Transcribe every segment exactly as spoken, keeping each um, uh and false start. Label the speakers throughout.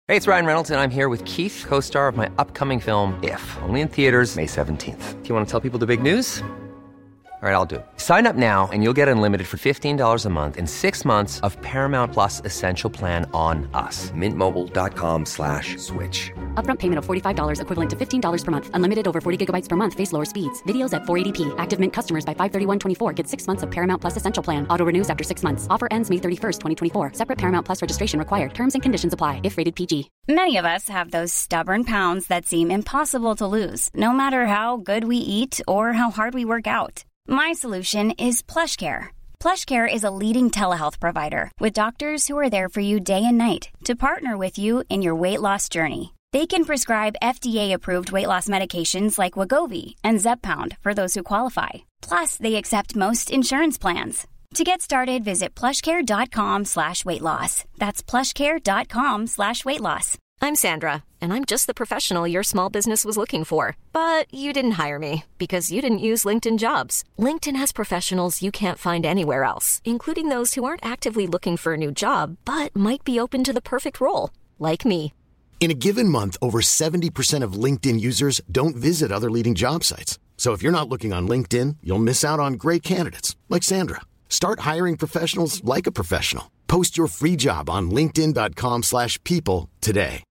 Speaker 1: Hey, it's Ryan Reynolds, and I'm here with Keith, co-star of my upcoming film, If, only in theaters May seventeenth. Do you want to tell people the big news? All right, I'll do it. Sign up now and you'll get unlimited for fifteen dollars a month and six months of Paramount Plus Essential Plan on us. Mint Mobile dot com slash switch.
Speaker 2: Upfront payment of forty-five dollars equivalent to fifteen dollars per month. Unlimited over forty gigabytes per month. Face lower speeds. Videos at four eighty p. Active Mint customers by five thirty-one twenty-four get six months of Paramount Plus Essential Plan. Auto renews after six months. Offer ends May thirty-first, twenty twenty-four. Separate Paramount Plus registration required. Terms and conditions apply if rated P G.
Speaker 3: Many of us have those stubborn pounds that seem impossible to lose, no matter how good we eat or how hard we work out. My solution is PlushCare. PlushCare is a leading telehealth provider with doctors who are there for you day and night to partner with you in your weight loss journey. They can prescribe F D A-approved weight loss medications like Wegovy and Zepbound for those who qualify. Plus, they accept most insurance plans. To get started, visit plushcare.com slash weight loss. That's plushcare.com slash weight loss.
Speaker 4: I'm Sandra, and I'm just the professional your small business was looking for. But you didn't hire me because you didn't use LinkedIn Jobs. LinkedIn has professionals you can't find anywhere else, including those who aren't actively looking for a new job, but might be open to the perfect role, like me.
Speaker 5: In a given month, over seventy percent of LinkedIn users don't visit other leading job sites. So if you're not looking on LinkedIn, you'll miss out on great candidates, like Sandra. Start hiring professionals like a professional. Post your free job on linkedin.com slash people today.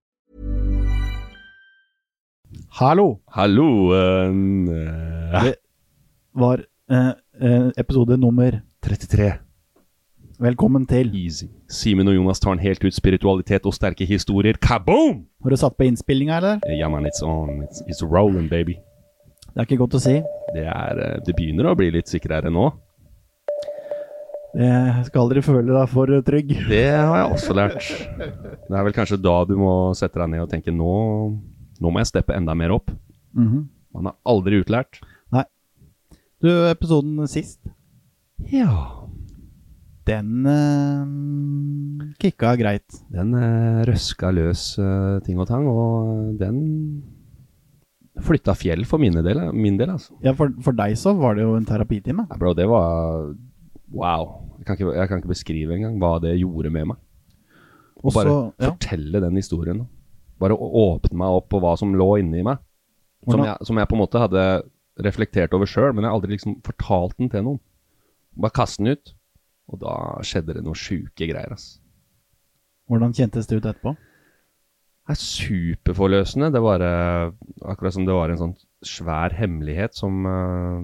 Speaker 6: Hallo!
Speaker 7: Hallo! Uh,
Speaker 6: Det var uh, uh, episode nummer
Speaker 7: trettitre.
Speaker 6: Velkommen til.
Speaker 7: Easy. Simen og Jonas tar en helt ut spiritualitet og sterke historier. Kaboom!
Speaker 6: Har du satt på innspillinga, eller?
Speaker 7: Ja, man, it's on. It's, it's rolling, baby.
Speaker 6: Det er ikke godt å si.
Speaker 7: Det, er, det begynner å bli litt sikrere nå.
Speaker 6: Jeg skal aldri føle deg for trygg.
Speaker 7: Det har jeg også lært. Det er vel kanskje da du må sette deg ned og tenke, nå, nå må jeg steppe enda mer opp.
Speaker 6: Mm-hmm.
Speaker 7: Man har aldri utlært.
Speaker 6: Nei. Du, episoden sist.
Speaker 7: Ja.
Speaker 6: Den uh, kicka greit.
Speaker 7: Den uh, røska løs uh, ting og tang, og den flytta fjell for mine del, min del, altså.
Speaker 6: Ja, for, for deg så var det jo en terapitime.
Speaker 7: Ja, bro, det var... Wow. Jeg kan, ikke, jeg kan ikke beskrive engang hva det gjorde med meg. Og
Speaker 6: Også,
Speaker 7: bare
Speaker 6: ja.
Speaker 7: fortelle den historien. Bare å åpne meg opp på hva som lå inne i meg. Som jeg, som jeg på en måte hadde reflektert over selv, men jeg hadde aldri liksom fortalt den til noen. Bare kastet den ut. Og da skjedde det noen syke greier, ass.
Speaker 6: Hvordan kjentes det ut etterpå?
Speaker 7: Det er superforløsende. Det var uh, akkurat som det var en sånn svær hemmelighet som uh,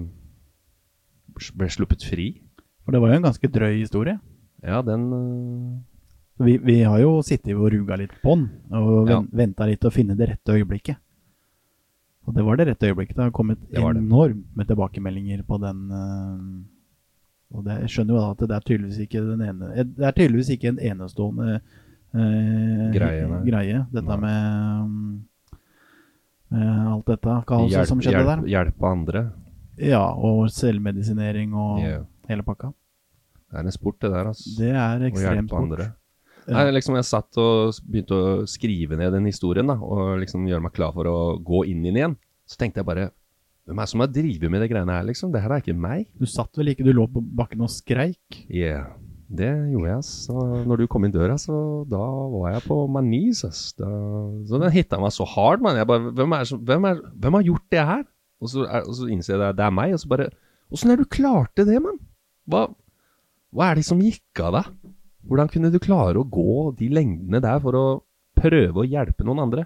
Speaker 7: ble sluppet fri.
Speaker 6: For det var jo en ganske drøy historie.
Speaker 7: Ja, den... Uh...
Speaker 6: Vi, vi har jo sittet og ruga litt på den, og
Speaker 7: ja.
Speaker 6: ventet litt å finne det rette øyeblikket. Og det var det rette øyeblikket. Det har kommet det det. enormt med tilbakemeldinger på den... Uh... Og det, jeg skjønner jo da at det er tydeligvis ikke den ene... Det er tydeligvis ikke en enestående uh,
Speaker 7: greie,
Speaker 6: greie. Dette nei. med uh, alt dette kaoset
Speaker 7: hjelp,
Speaker 6: som skjedde
Speaker 7: hjelp,
Speaker 6: der.
Speaker 7: Hjelpe andre.
Speaker 6: Ja, og selvmedisinering og
Speaker 7: yeah.
Speaker 6: hele pakka.
Speaker 7: Det er en sport det der, altså.
Speaker 6: Det er ekstremt sport.
Speaker 7: Andre. Ja. Nei, liksom jeg satt og begynte å skrive ned den historien da, og liksom gjøre meg klar for å gå inn i den igjen. Så tenkte jeg bare, hvem er det som har drivet med det greiene her, liksom? Det her er ikke meg.
Speaker 6: Du satt vel ikke, du lå på bakken og skreik?
Speaker 7: Ja, yeah. Det gjorde jeg, så når du kom inn døra, så da var jeg på my knees, ass. Da, så den hittet meg så hard, man. Jeg bare, hvem, er, hvem, er, hvem har gjort det her? Og så, er, og så innser jeg det, det er meg, og så bare, hvordan er du klarte det, man? Hva, hva er det som gikk av deg? Hvordan kunne du klare å gå de lengdene der for å prøve å hjelpe noen andre?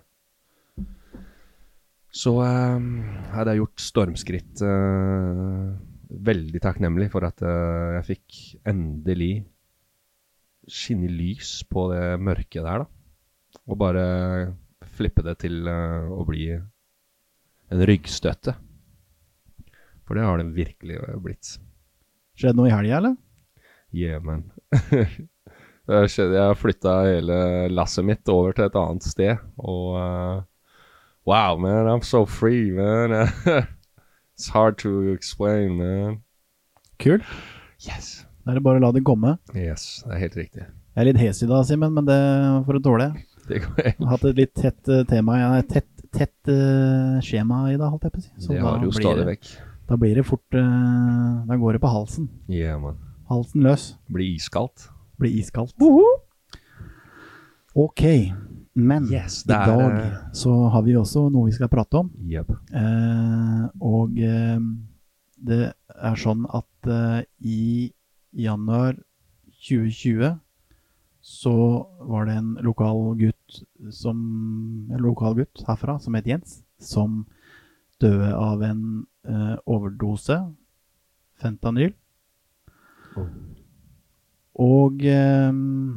Speaker 7: Så um, hadde jeg gjort stormskritt, uh, veldig takknemlig for at uh, jeg fikk endelig skinne lys på det mørke der da. Og bare flippe det til uh, å bli en ryggstøtte. For det har det virkelig blitt.
Speaker 6: Skjedde noe i helgen, eller?
Speaker 7: Yeah, man. Det skjedde, jeg flyttet hele lasset mitt over til et annet sted. Og uh, wow, man, I'm so free, man. It's hard to explain, man.
Speaker 6: Kult.
Speaker 7: Yes.
Speaker 6: Det er bare å la det komme.
Speaker 7: Yes, det er helt riktig.
Speaker 6: Jeg er litt hes i dag, Simen, men det for å tåle.
Speaker 7: Det går helt.
Speaker 6: Jeg har hatt et litt tett uh, tema, ja, tett, tett uh, skjema i dag, holdt jeg på å si. Så
Speaker 7: det har du jo stadig vekk.
Speaker 6: Da blir det fort, uh, da går det på halsen.
Speaker 7: Yeah, man.
Speaker 6: Halsen løs.
Speaker 7: Blir iskaldt.
Speaker 6: Blir iskaldt. Uh-huh. Ok, Men
Speaker 7: Yes,
Speaker 6: i
Speaker 7: det er,
Speaker 6: dag
Speaker 7: eh,
Speaker 6: så har vi også noe vi skal prate om.
Speaker 7: Jep.
Speaker 6: Eh, og eh, det er sånn at eh, i januar tjue tjue så var det en lokal gutt som, en lokal gutt herfra som het Jens, som døde av en eh, overdose fentanyl.
Speaker 7: Oh.
Speaker 6: Og eh,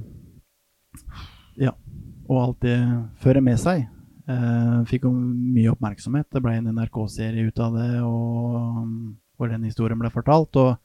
Speaker 6: ja, og alt det fører med seg. Eh, fikk jo mye oppmerksomhet. Det ble en N R K-serie ut av det, og hvor den historien ble fortalt. Og,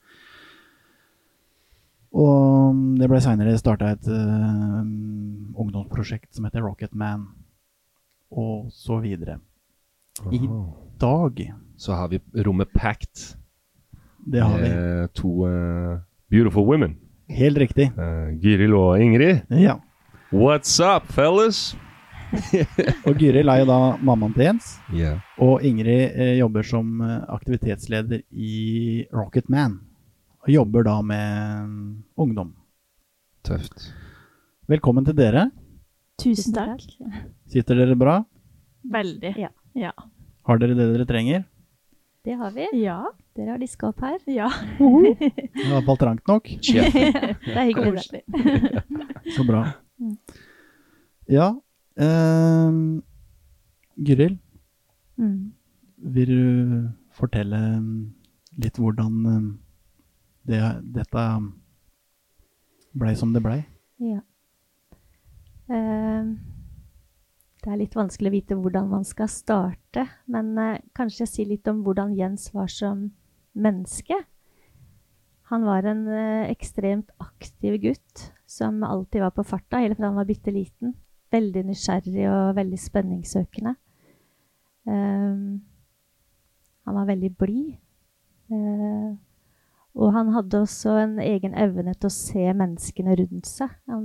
Speaker 6: og det ble senere startet et uh, ungdomsprosjekt som heter Rocket Man, og så videre. I dag
Speaker 7: så har vi rommet packed.
Speaker 6: Det har vi.
Speaker 7: Eh, to uh, beautiful women.
Speaker 6: Helt riktig.
Speaker 7: Uh, Gyril og Ingrid.
Speaker 6: Ja.
Speaker 7: What's up, fellas?
Speaker 6: Og Gyril er jo da mammaen til Jens,
Speaker 7: Yeah.
Speaker 6: og Ingrid eh, jobber som eh, aktivitetsleder i Rocket Man, og jobber da med mm, ungdom.
Speaker 7: Tøft.
Speaker 6: Velkommen til dere.
Speaker 8: Tusen takk.
Speaker 6: Sitter dere bra?
Speaker 8: Veldig.
Speaker 9: Ja.
Speaker 8: Ja.
Speaker 6: Har dere det dere trenger?
Speaker 9: Det har vi.
Speaker 8: Ja.
Speaker 9: Dere har diska opp her.
Speaker 8: Ja.
Speaker 6: Det er i hvert fall trangt nok.
Speaker 7: Chef.
Speaker 9: Det er hyggelig.
Speaker 8: Koselig.
Speaker 6: Så bra. Ja, eh, Gyril,
Speaker 9: Mm.
Speaker 6: vil du fortelle litt hvordan eh, det, dette ble som det ble?
Speaker 9: Ja. Eh, det er litt vanskelig å vite hvordan man skal starte, men eh, kanskje jeg sier litt om hvordan Jens var som menneske. Han var en eh, ekstremt aktiv gutt som alltid var på farta, hele fra han var bitte liten. Veldig nysgjerrig og veldig spenningssøkende. Um, han var veldig blid. Uh, og han hadde også en egen evne til å se menneskene rundt seg. Han,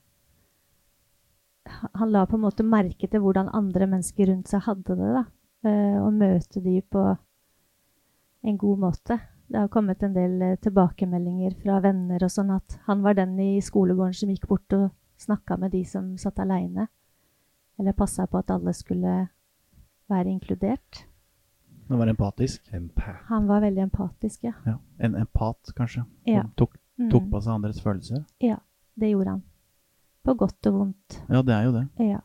Speaker 9: uh, han la på en måte merke til hvordan andre mennesker rundt seg hadde det, da. Uh, og møte de på en god måte. Det har kommet en del uh, tilbakemeldinger fra venner og sånn at han var den i skolegården som gikk bort og snakket med de som satt alene, eller passet på at alle skulle være inkludert.
Speaker 6: Det var empatisk.
Speaker 7: Empath.
Speaker 9: Han var veldig empatisk, ja.
Speaker 6: Ja, en empat kanskje.
Speaker 9: Ja.
Speaker 6: Som tok, tok
Speaker 9: Mm.
Speaker 6: på seg andres følelser.
Speaker 9: Ja, det gjorde han. På godt og vondt.
Speaker 6: Ja, det er jo det.
Speaker 9: Ja.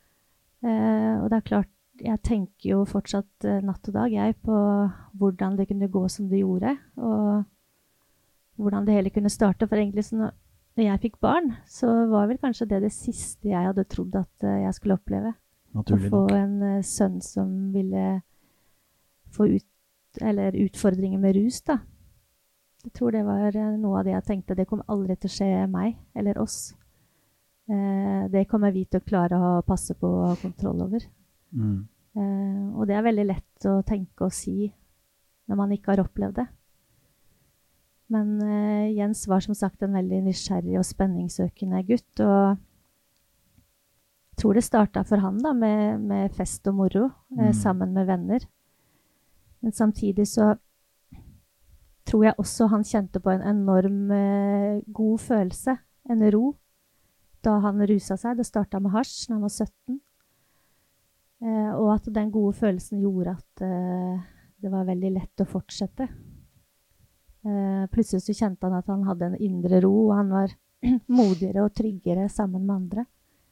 Speaker 9: Eh, og det er klart, jeg tenker jo fortsatt eh, natt og dag, jeg, på hvordan det kunne gå som det gjorde, og hvordan det hele kunne starte. For egentlig, så når når jeg fikk barn, så var vel kanskje det det siste jeg hadde trodd at uh, jeg skulle oppleve.
Speaker 6: Naturlig
Speaker 9: Å få
Speaker 6: nok.
Speaker 9: en uh, sønn som ville få ut, eller utfordringer med rus, da. Jeg tror det var uh, noe av det jeg tenkte, det kommer aldri til å skje meg, eller oss. Uh, det kommer vi til å klare å ha- passe på og ha kontroll over.
Speaker 6: Mm.
Speaker 9: Uh, og det er veldig lett å tenke og si når man ikke har opplevd det. Men uh, Jens var som sagt en veldig nysgjerrig og spenningssøkende gutt, og jeg tror det startet for han da, med, med fest og moro, uh,
Speaker 6: Mm.
Speaker 9: sammen med venner. Men samtidig så tror jeg også han kjente på en enorm uh, god følelse, en ro, da han ruset seg. Det startet med hasj når han var sytten. Uh, og at den gode følelsen gjorde at uh, det var veldig lett å fortsette. Uh, plutselig så kjente han at han hadde en indre ro, og han var modigere og tryggere sammen med andre.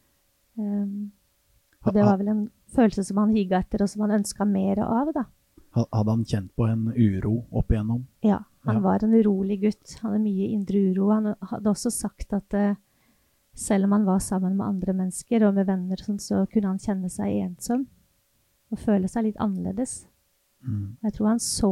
Speaker 9: Um, og det var vel en følelse som han higet etter, og som han ønsket mer av, da.
Speaker 6: Ha- Hadde han kjent på en uro opp igjennom?
Speaker 9: Ja, han
Speaker 6: Ja.
Speaker 9: var en urolig gutt. Han hadde mye indre uro. Han hadde også sagt at uh, selv om han var sammen med andre mennesker og med venner, sånn, så kunne han kjenne seg ensom og føle seg litt annerledes.
Speaker 6: Mm.
Speaker 9: Jeg tror han så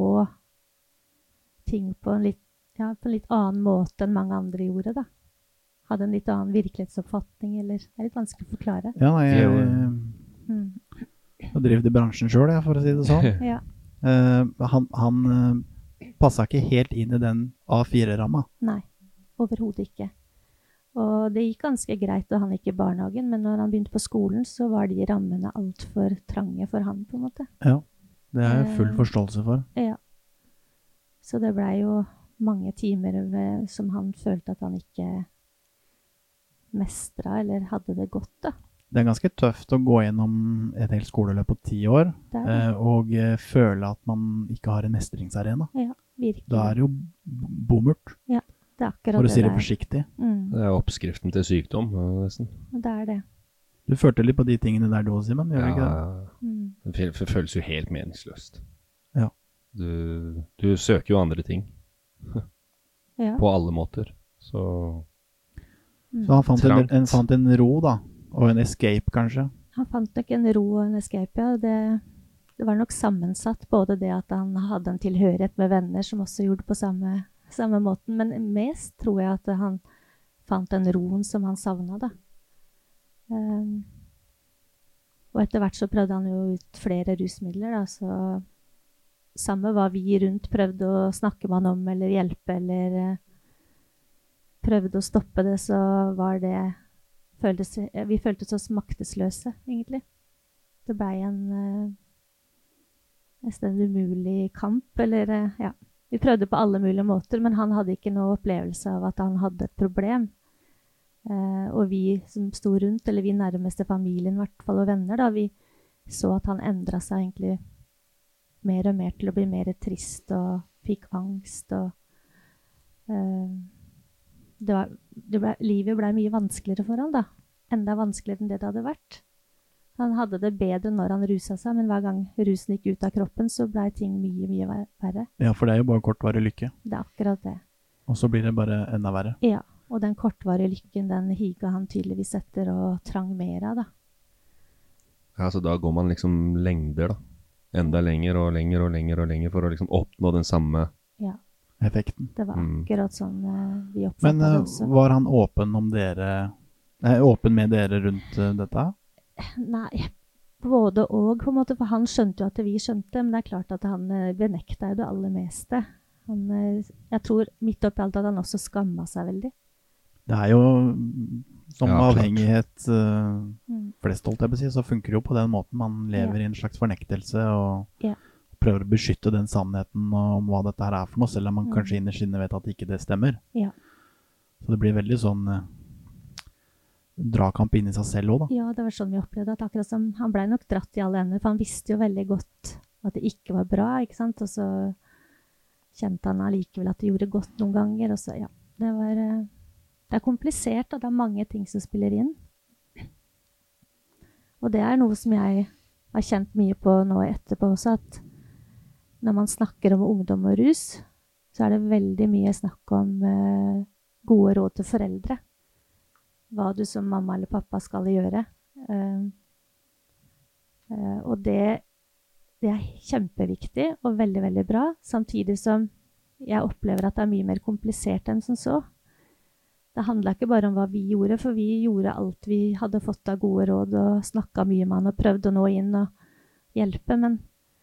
Speaker 9: ting på en litt, ja, på en litt annen måte enn mange andre gjorde, da. Hadde en litt annen virkelighetsoppfatning, eller det er litt vanskelig å forklare.
Speaker 6: Ja, nei, jeg,
Speaker 9: Mm.
Speaker 6: jeg har drevet i bransjen selv, jeg, for å si det sånn.
Speaker 9: Ja,
Speaker 6: Eh, han han eh, passet ikke helt inn i den A fire-ramma.
Speaker 9: nei, overhodet ikke. Og det gikk ganske greit da han gikk i barnehagen, men når han begynte på skolen, så var de rammene alt for trange for han, på en måte.
Speaker 6: Ja, det har jeg full
Speaker 9: Eh,
Speaker 6: forståelse for.
Speaker 9: Ja. Så det ble jo mange timer med, som han følte at han ikke mestra eller hadde det godt, da.
Speaker 6: Det er ganske tøft å gå gjennom et helt skoleløp på ti år,
Speaker 9: Det er det.
Speaker 6: eh, og eh, føle at man ikke har en mestringsarena.
Speaker 9: Ja, virkelig.
Speaker 6: Da er det jo b- bommert,
Speaker 9: Ja, det er akkurat
Speaker 6: for å si det
Speaker 9: der.
Speaker 6: forsiktig.
Speaker 9: Mm,
Speaker 7: Det er oppskriften til sykdom, ja, nesten.
Speaker 9: det er det.
Speaker 6: Du følte litt på de tingene der da, Simen, gjør du
Speaker 7: Ja,
Speaker 6: ikke det?
Speaker 7: ja.
Speaker 9: Mm.
Speaker 7: Det fø- det føles jo helt meningsløst.
Speaker 6: Ja.
Speaker 7: Du, du søker jo andre ting,
Speaker 9: Ja.
Speaker 7: på alle måter. Så
Speaker 9: Mm.
Speaker 6: Så han fant en,
Speaker 7: Trangt.
Speaker 6: en, fant en ro da, og en escape kanskje.
Speaker 9: Han fant nok en ro og en escape, ja. Det, det var nok sammensatt, både det at han hadde en tilhørighet med venner som også gjorde på samme, samme måten, men mest tror jeg at han fant den roen som han savnet, da. Um, og etter hvert så prøvde han jo ut flere rusmidler, da, så samme hva vi rundt prøvde å snakke med han om, eller hjelpe, eller eh, prøvde å stoppe det, så var det føltes, vi føltes oss maktesløse, egentlig. Det ble en uh, nesten en umulig kamp, eller uh, ja. Vi prøvde på alle mulige måter, men han hadde ikke noe opplevelse av at han hadde et problem. Uh, og vi som sto rundt, eller vi nærmeste familien, i hvert fall, og venner, da, vi så at han endret seg egentlig mer og mer til å bli mer trist, og fikk angst, og uh, det var, det ble, livet ble mye vanskeligere for han da. Enda vanskeligere enn det det hadde vært. Han hadde det bedre når han ruset seg, men hver gang rusen gikk ut av kroppen, så ble ting mye, mye ver- verre.
Speaker 6: Ja, for det er jo bare kortvarig lykke.
Speaker 9: Det er akkurat det.
Speaker 6: Og så blir det bare enda verre.
Speaker 9: Ja, og den kortvarige lykken, den higa han tydeligvis etter og trang mer av, da.
Speaker 7: ja, så da går man liksom lengder, da. Enda lenger og lenger og lenger og lenger for å liksom oppnå den samme.
Speaker 9: Ja,
Speaker 6: Effekten.
Speaker 9: det var
Speaker 7: Mm.
Speaker 9: akkurat sånn eh, vi oppfattet
Speaker 6: Men
Speaker 9: det
Speaker 6: eh,
Speaker 9: også.
Speaker 6: var han åpen om dere, eh, åpen med dere rundt eh, dette?
Speaker 9: Nei, både og på en måte, for han skjønte jo at vi skjønte, men det er klart at han eh, benekta jo det aller meste. Han, eh, jeg tror midt oppi alt at han også skamma seg veldig.
Speaker 6: Det er jo, mm, som
Speaker 7: Ja, klart.
Speaker 6: avhengighet eh,
Speaker 9: Mm.
Speaker 6: flest holdt jeg på å si, så funker det jo på den måten. Man lever
Speaker 9: Ja.
Speaker 6: i en slags fornektelse og
Speaker 9: Ja.
Speaker 6: prøver å beskytte den sannheten om hva dette her er for noe, selv om man
Speaker 9: Mm.
Speaker 6: kanskje innerst inne vet at ikke det stemmer.
Speaker 9: Ja.
Speaker 6: Så det blir veldig sånn eh, dragkamp inn i seg selv også da.
Speaker 9: Ja, det var sånn vi opplevde at akkurat som han ble nok dratt i alle ender, for han visste jo veldig godt at det ikke var bra, ikke sant? Og så kjente han allikevel at det gjorde godt noen ganger, og så, ja, det var, eh, det er komplisert, og det er mange ting som spiller inn. Og det er noe som jeg har kjent mye på nå etterpå også, at når man snakker om ungdom og rus, så er det veldig mye snakk om eh, gode råd til foreldre. Hva du som mamma eller pappa skal gjøre. Uh, uh, og det, det er kjempeviktig og veldig, veldig bra, samtidig som jeg opplever at det er mye mer komplisert enn som så. Det handlet ikke bare om hva vi gjorde, for vi gjorde alt vi hadde fått av gode råd og snakket mye med han og prøvde å nå inn og hjelpe, men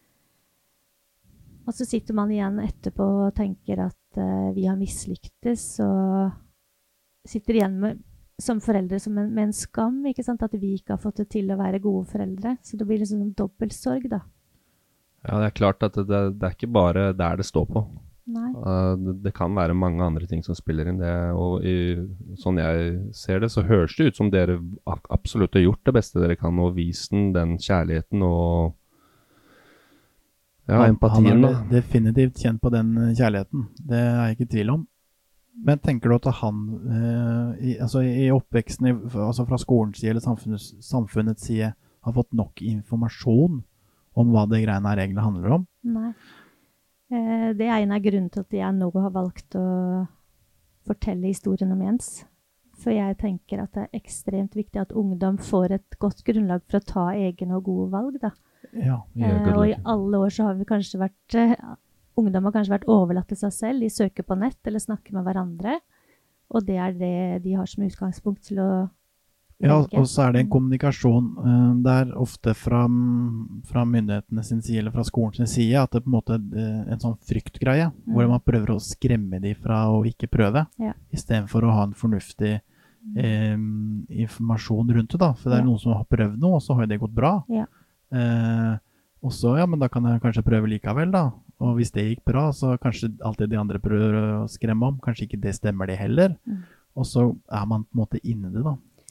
Speaker 9: og så sitter man igjen etterpå og tenker at uh, vi har mislyktes, og sitter igjen med som foreldre som en, med en skam, ikke sant? At vi ikke har fått det til å være gode foreldre. Så det blir liksom en dobbelt sorg, da.
Speaker 7: Ja, det er klart at det, det, det er ikke bare der det står på.
Speaker 9: Nei.
Speaker 7: Uh, det, det kan være mange andre ting som spiller inn det, og i, sånn jeg ser det, så høres det ut som dere ak- absolutt har gjort det beste dere kan, og vist den, den kjærligheten og ja,
Speaker 6: Han-
Speaker 7: empatien
Speaker 6: Han
Speaker 7: da.
Speaker 6: har definitivt kjent på den eh, kjærligheten. Det er jeg ikke i tvil om. Men tenker du at han, eh, i, altså i oppveksten, i, altså fra skolens side eller samfunnets, samfunnets side, har fått nok informasjon om hva det greiene her egentlig handler om?
Speaker 9: Nei. Eh, det er en av grunnene til at jeg nå har valgt å fortelle historien om Jens. For jeg tenker at det er ekstremt viktig at ungdom får et godt grunnlag for å ta egne og gode valg, da.
Speaker 6: Ja.
Speaker 7: Ja,
Speaker 9: Eh,
Speaker 7: good
Speaker 9: og i
Speaker 7: luck.
Speaker 9: alle år så har vi kanskje vært eh, ungdom har kanskje vært overlatt til seg selv. De søker på nett eller snakker med hverandre, og det er det de har som utgangspunkt til å
Speaker 6: Ja,
Speaker 9: velge.
Speaker 6: og så er det en kommunikasjon eh, der ofte fra, fra myndighetene sin side eller fra skolen sin side, at det er på en måte eh, en sånn fryktgreie,
Speaker 9: Mm.
Speaker 6: hvor man prøver å skremme de fra å ikke prøve,
Speaker 9: Ja.
Speaker 6: i stedet for å ha en fornuftig eh, informasjon rundt det da, for det er
Speaker 9: Ja.
Speaker 6: noen som har prøvd noe, og så har det gått bra.
Speaker 9: Ja.
Speaker 6: Eh, og så, ja, men da kan jeg kanskje prøve likevel da, og hvis det gikk bra, så kanskje alt det de andre prøver å skremme om, kanskje ikke det stemmer det heller,
Speaker 9: Mm.
Speaker 6: og så er man på en måte inne i det da.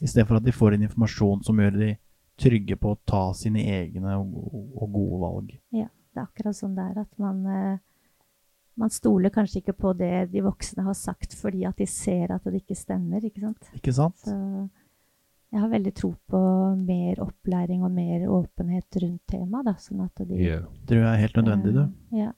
Speaker 6: I stedet for at de får en informasjon som gjør de trygge på å ta sine egne og, og gode valg.
Speaker 9: Ja, det er akkurat sånn det er at man, eh, man stoler kanskje ikke på det de voksne har sagt, fordi at de ser at det ikke stemmer, ikke sant?
Speaker 6: Ikke sant?
Speaker 9: Så jeg har veldig tro på mer opplæring og mer åpenhet rundt temaet, da, sånn at de...
Speaker 7: Yeah.
Speaker 6: Det tror jeg er helt nødvendig, du.
Speaker 9: Uh, ja.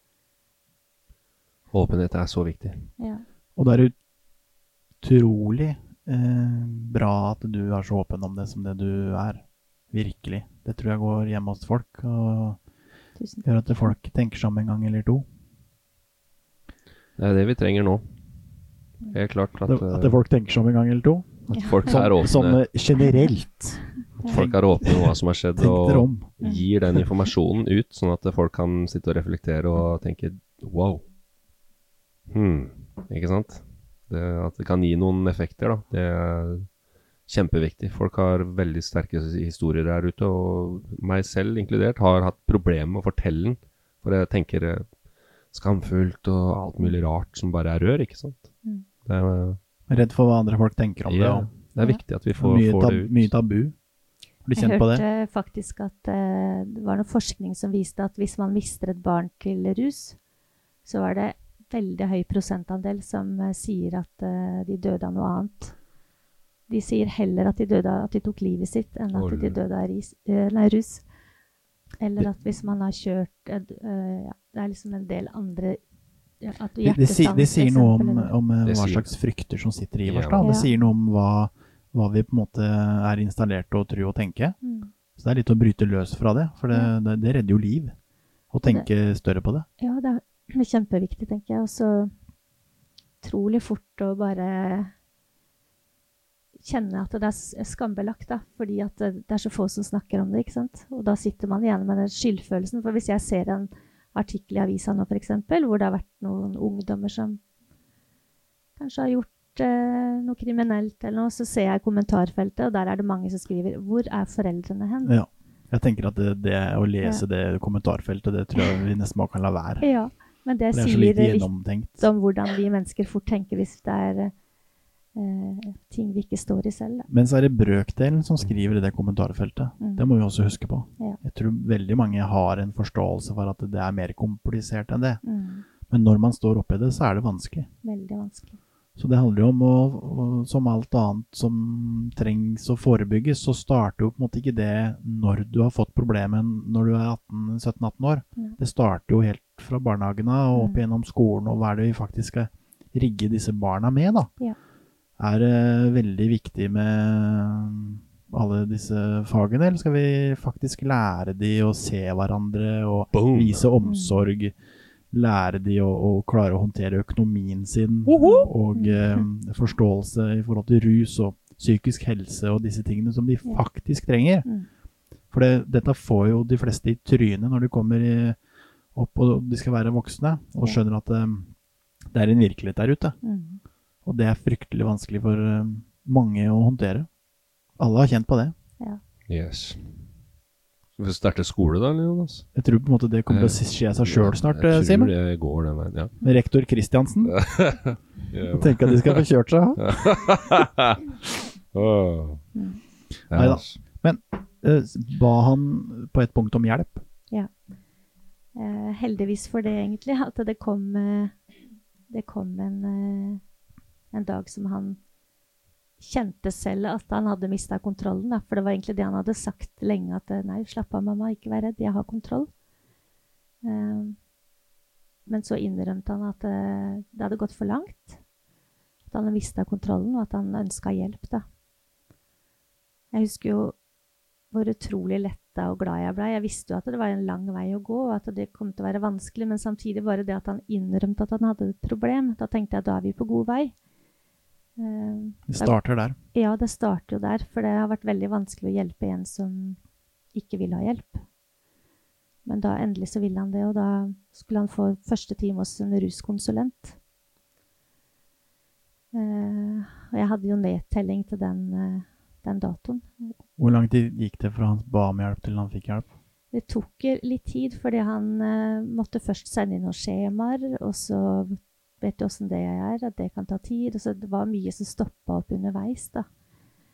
Speaker 7: Åpenhet er så viktig.
Speaker 9: Ja.
Speaker 6: Og det er utrolig eh, bra at du er så åpen om det som det du er. Virkelig. Det tror jeg går hjemme hos folk, og gjør at folk tenker sammen en gang eller to.
Speaker 7: Det er det vi trenger nå. Helt klart at...
Speaker 6: At, at folk tenker sammen en gang eller to.
Speaker 7: At folk er åpne.
Speaker 6: Sånn generelt.
Speaker 7: Folk er åpne om hva som har skjedd,
Speaker 6: og
Speaker 7: gir den informasjonen ut, sånn at folk kan sitte og reflektere og tenke, wow. Hmm, ikke sant? Det, at det kan gi noen effekter, da. Det er kjempeviktig. Folk har veldig sterke historier her ute, og meg selv inkludert har hatt problemer med å fortelle den, for jeg tenker skamfullt og alt mulig rart som bare er rør, ikke sant?
Speaker 9: Mm.
Speaker 7: Det er...
Speaker 6: Redd for hva andre folk tenker om
Speaker 7: yeah,
Speaker 6: det.
Speaker 7: Det er viktig at vi får,
Speaker 6: mye
Speaker 7: får
Speaker 6: tab
Speaker 7: det ut.
Speaker 6: Mye tabu. Har du kjent på det?
Speaker 9: Jeg hørte faktisk at uh, det var noe forskning som viste at hvis man mister et barn til rus, så var det veldig høy prosentandel som uh, sier at uh, de døde av noe annet. De sier heller at de, døde, at de tok livet sitt, enn at
Speaker 7: Oi.
Speaker 9: de døde av ris, uh, nei, rus. Eller at hvis man har kjørt uh, ja, det er liksom en del andre ja, at
Speaker 6: de, de, sier, de sier noe om, om uh, hva
Speaker 7: sier.
Speaker 6: slags frykter som sitter i
Speaker 7: Ja.
Speaker 6: oss. Da. Det
Speaker 9: Ja.
Speaker 6: sier noe om hva, hva vi på en måte er installert til å tro og tenke.
Speaker 9: Mm.
Speaker 6: Så det er litt å bryte løs fra det, for det, det, det redder jo liv. Å tenke større på det.
Speaker 9: Ja, det er, det er kjempeviktig, tenker jeg. Og så utrolig fort å bare kjenne at det er skambelagt, da, fordi at det, det er så få som snakker om det, ikke sant? Og da sitter man igjen med den skyldfølelsen, for hvis jeg ser en artikkel i avisa nå, for eksempel, hvor det har vært noen ungdommer som kanskje har gjort eh, noe kriminelt eller noe, så ser jeg kommentarfeltet, og der er det mange som skriver, hvor er foreldrene hen?
Speaker 6: Ja. Jeg tenker at det, det å lese
Speaker 9: Ja.
Speaker 6: det kommentarfeltet, det tror jeg vi nesten bare kan la være.
Speaker 9: Ja, men det,
Speaker 6: Det er så
Speaker 9: sier
Speaker 6: lite
Speaker 9: litt
Speaker 6: gjennomtenkt.
Speaker 9: om hvordan vi mennesker fort tenker hvis det er eh, ting vi ikke står i selv. Da.
Speaker 6: Men så er det brøkdelen som skriver i det kommentarfeltet.
Speaker 9: Mm.
Speaker 6: Det må vi også huske på.
Speaker 9: Ja.
Speaker 6: Jeg tror veldig mange har en forståelse for at det er mer komplisert enn det.
Speaker 9: Mm.
Speaker 6: Men når man står oppe i det, så er det vanskelig.
Speaker 9: Veldig vanskelig.
Speaker 6: Så det handler jo om å, å, som alt annet som trengs å forebygges, så starter jo på en måte ikke det når du har fått problemet når du er atten sytten atten år.
Speaker 9: Ja.
Speaker 6: Det starter jo helt fra barnehagene og opp
Speaker 9: Mm.
Speaker 6: gjennom skolen, og hva er det vi faktisk skal rigge disse barna med, da?
Speaker 9: Ja.
Speaker 6: Er det veldig viktig med alle disse fagene, eller skal vi faktisk lære de å se hverandre og
Speaker 7: Boom.
Speaker 6: vise omsorg, lære de å, å klare å håndtere økonomien sin, og eh, forståelse i forhold til rus og psykisk helse og disse tingene som de faktisk trenger.
Speaker 9: Mm.
Speaker 6: For det, dette får jo de fleste i trynet når de kommer i, opp og de skal være voksne, og skjønner at eh, det er en virkelighet der ute.
Speaker 9: Mm.
Speaker 6: Og det er fryktelig vanskelig for eh, mange å håndtere. Alle har kjent på det.
Speaker 9: Ja.
Speaker 7: Yes. Skal vi starte skole da, Jonas?
Speaker 6: Jeg tror på en måte det kommer til å skje seg selv snart, eh,
Speaker 7: Jeg
Speaker 6: Simen.
Speaker 7: tror det går den veien, ja.
Speaker 6: Med rektor Kristiansen.
Speaker 7: Ja.
Speaker 6: Jeg tenker at de skal få kjørt seg.
Speaker 7: Åh.
Speaker 9: Mm.
Speaker 7: Ja,
Speaker 6: Neida.
Speaker 7: altså.
Speaker 6: Men eh, ba han på et punkt om hjelp?
Speaker 9: Ja. Eh, heldigvis for det, egentlig, at det kom, eh, det kom en, eh, en dag som han kjente selv at han hadde mistet kontrollen. Da. For det var egentlig det han hadde sagt lenge, at eh, nei, slapp av mamma, ikke vær redd, jeg har kontroll. Eh, men så innrømte han at eh, det hadde gått for langt. At han hadde mistet kontrollen, og at han ønsket hjelp. Da. Jeg husker jo hvor utrolig letta og glad jeg ble. Jeg visste jo at det var en lang vei å gå, og at det kom til å være vanskelig, men samtidig bare det at han innrømte at han hadde et problem. Da tenkte jeg, da er vi på god vei. Uh,
Speaker 6: Det starter der.
Speaker 9: Ja, det starter jo der, for det har vært veldig vanskelig å hjelpe en som ikke vil ha hjelp. Men da endelig så ville han det, og da skulle han få første time hos en ruskonsulent. Uh, og jeg hadde jo nedtelling til den, uh, den datoen.
Speaker 6: Hvor lang tid gikk det fra han ba om hjelp til han fikk hjelp?
Speaker 9: Det tok litt tid, fordi han uh, måtte først sende inn noen skjemaer, og så vet du hvordan det er, at det kan ta tid. Og så det var mye som stoppet opp underveis, da.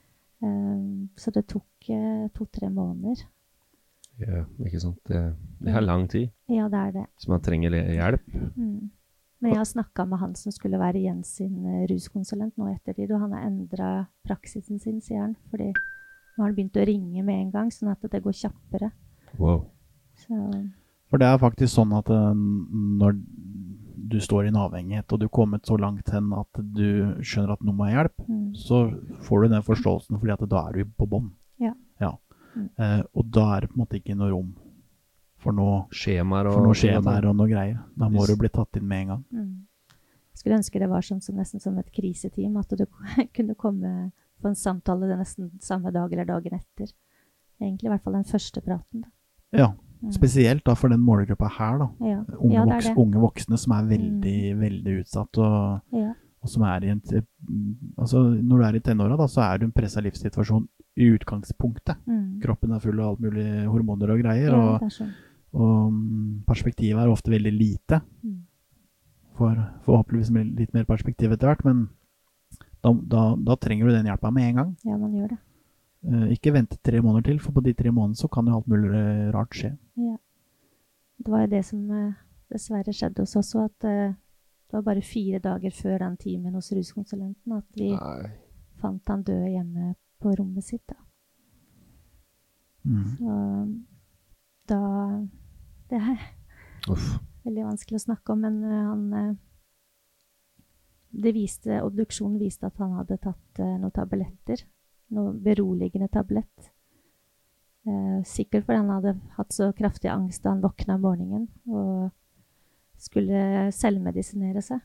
Speaker 9: Um, så det tok uh, to-tre måneder.
Speaker 7: Ja, ikke sant? Det, det er lang tid.
Speaker 9: Ja, det er det.
Speaker 7: Så man trenger le- hjelp.
Speaker 9: Mm. Men jeg har snakket med han som skulle være Jens sin uh, ruskonsulent nå etter tid, og han har endret praksisen sin, sier han, fordi nå har han begynt å ringe med en gang, sånn at det går kjappere.
Speaker 7: Wow.
Speaker 9: Så,
Speaker 6: For det er faktisk sånn at uh, når du står i en avhengighet, og du er kommet så langt hen at du skjønner at noe må ha hjelp,
Speaker 9: mm.
Speaker 6: så får du den forståelsen, fordi at da er du på bånd.
Speaker 9: Ja.
Speaker 6: Ja.
Speaker 9: Mm.
Speaker 6: Uh, og da er det på en måte ikke noe rom for noe
Speaker 7: Skjemaer og,
Speaker 6: for noe skjemaer og noe greier. Da må
Speaker 7: Hvis-
Speaker 6: du bli tatt inn med en gang.
Speaker 9: mm. Jeg skulle ønske det var sånn som, nesten som et kriseteam, at du kunne komme på en samtale det nesten samme dag eller dagen etter. Egentlig i hvert fall den første praten. Da.
Speaker 6: Ja,
Speaker 9: Mm.
Speaker 6: spesielt da for den målgruppa her da.
Speaker 9: Ja.
Speaker 6: Unge,
Speaker 9: Ja, det er
Speaker 6: voks,
Speaker 9: det.
Speaker 6: unge voksne som er veldig, veldig utsatt, og,
Speaker 9: Ja.
Speaker 6: og som er i en, t- altså når du er i tenåra da, så er du i en presset livssituasjon i utgangspunktet.
Speaker 9: Mm.
Speaker 6: Kroppen er full av alt mulig hormoner og greier,
Speaker 9: Ja,
Speaker 6: og,
Speaker 9: det er sånn.
Speaker 6: og mm, perspektivet er ofte veldig lite.
Speaker 9: Mm.
Speaker 6: For forhåpentligvis med litt mer perspektiv etter hvert, men da, da, da trenger du den hjelpa med en gang.
Speaker 9: Ja, man gjør det.
Speaker 6: Eh, ikke vente tre måneder til, for på de tre månedene så kan jo alt mulig eh, rart skje.
Speaker 9: Ja. Det var jo det som eh, dessverre skjedde hos oss, og at eh, det var bare fire dager før den timen hos ruskonsulenten at vi
Speaker 7: Nei.
Speaker 9: fant han død hjemme på rommet sitt. Da.
Speaker 6: Mm.
Speaker 9: Så da Det er
Speaker 7: Uff.
Speaker 9: veldig vanskelig å snakke om, men eh, han eh, det viste, obduksjonen viste at han hadde tatt eh, noen tabletter, noen beroligende tablett. Eh, sikkert fordi han hadde hatt så kraftig angst da han våkna om morgenen og skulle selvmedisinere seg.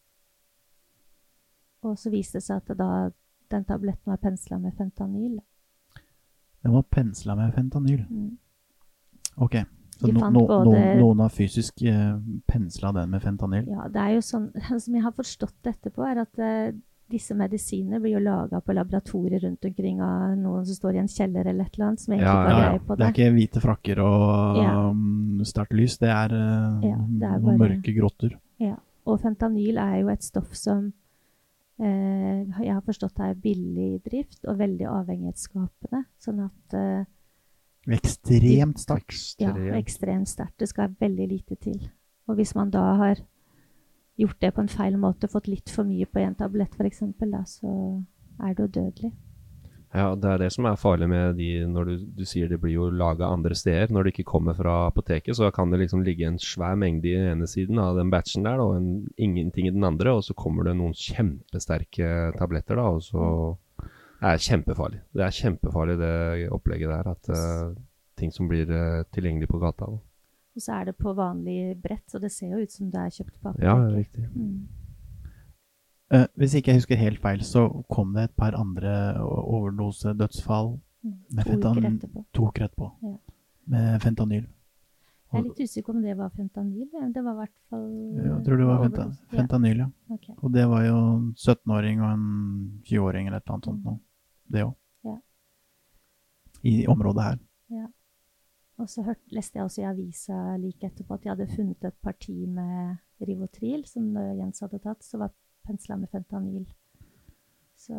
Speaker 9: Og så viste det seg at da den tabletten var penslet med fentanyl.
Speaker 6: Den var penslet med fentanyl.
Speaker 9: Mm.
Speaker 6: Ok, så
Speaker 9: De
Speaker 6: no,
Speaker 9: fant
Speaker 6: no,
Speaker 9: både-
Speaker 6: noen, noen har fysisk eh, penslet den med fentanyl.
Speaker 9: Ja, det er jo sånn, som jeg har forstått etterpå, er at eh, disse medisiner blir jo laget på laboratorier rundt omkring av noen som står i en kjeller eller et eller annet, som egentlig
Speaker 7: Ja,
Speaker 9: ikke
Speaker 6: Ja,
Speaker 9: har
Speaker 6: ja.
Speaker 9: greie på
Speaker 6: Det
Speaker 9: det.
Speaker 6: er ikke hvite frakker og
Speaker 9: Ja.
Speaker 6: um, sterkt lys, det er, eh,
Speaker 9: Ja, det er
Speaker 6: noen
Speaker 9: bare-
Speaker 6: mørke grotter.
Speaker 9: Ja. Og fentanyl er jo et stoff som eh, jeg har forstått er billig i drift og veldig avhengighetsskapende, sånn at eh,
Speaker 6: Ekstremt sterkt.
Speaker 9: ja,
Speaker 7: Ekstremt.
Speaker 9: ekstremt sterkt. Det skal veldig lite til. Og hvis man da har gjort det på en feil måte, fått litt for mye på en tablett for eksempel, da, så er det jo dødelig.
Speaker 7: Ja, det er det som er farlig med de, når du, du sier det blir jo laget andre steder. Når det ikke kommer fra apoteket, så kan det liksom ligge en svær mengde i den ene siden av den batchen der, og en, ingenting i den andre, og så kommer det noen kjempesterke tabletter da, og så det er kjempefarlig. Det er kjempefarlig det opplegget der, at uh, ting som blir uh, tilgjengelig på gata. Da.
Speaker 9: Og så er det på vanlig brett, så det ser jo ut som det er kjøpt på apoteket.
Speaker 7: Ja, riktig.
Speaker 9: Mm.
Speaker 6: Eh, hvis ikke jeg husker helt feil, så kom det et par andre o- overdose-dødsfall
Speaker 9: Mm.
Speaker 6: med
Speaker 9: To uker
Speaker 6: fentan-
Speaker 9: etterpå.
Speaker 6: to uker etterpå,
Speaker 9: Ja.
Speaker 6: med fentanyl.
Speaker 9: Jeg er litt usikker om det var fentanyl, men det var i hvert fall
Speaker 6: Jeg tror det var fenta
Speaker 9: overdose.
Speaker 6: fentanyl, ja.
Speaker 9: Ja, ok.
Speaker 6: Og det var jo en sytten-åring og en tjue-åring eller et eller annet sånt nå. Det også.
Speaker 9: Ja.
Speaker 6: I området her.
Speaker 9: Ja. Og så hørt, leste jeg også i avisa like etterpå at de hadde funnet et parti med Rivotril, som eh, Jens hadde tatt, så var penslet med fentanyl. Så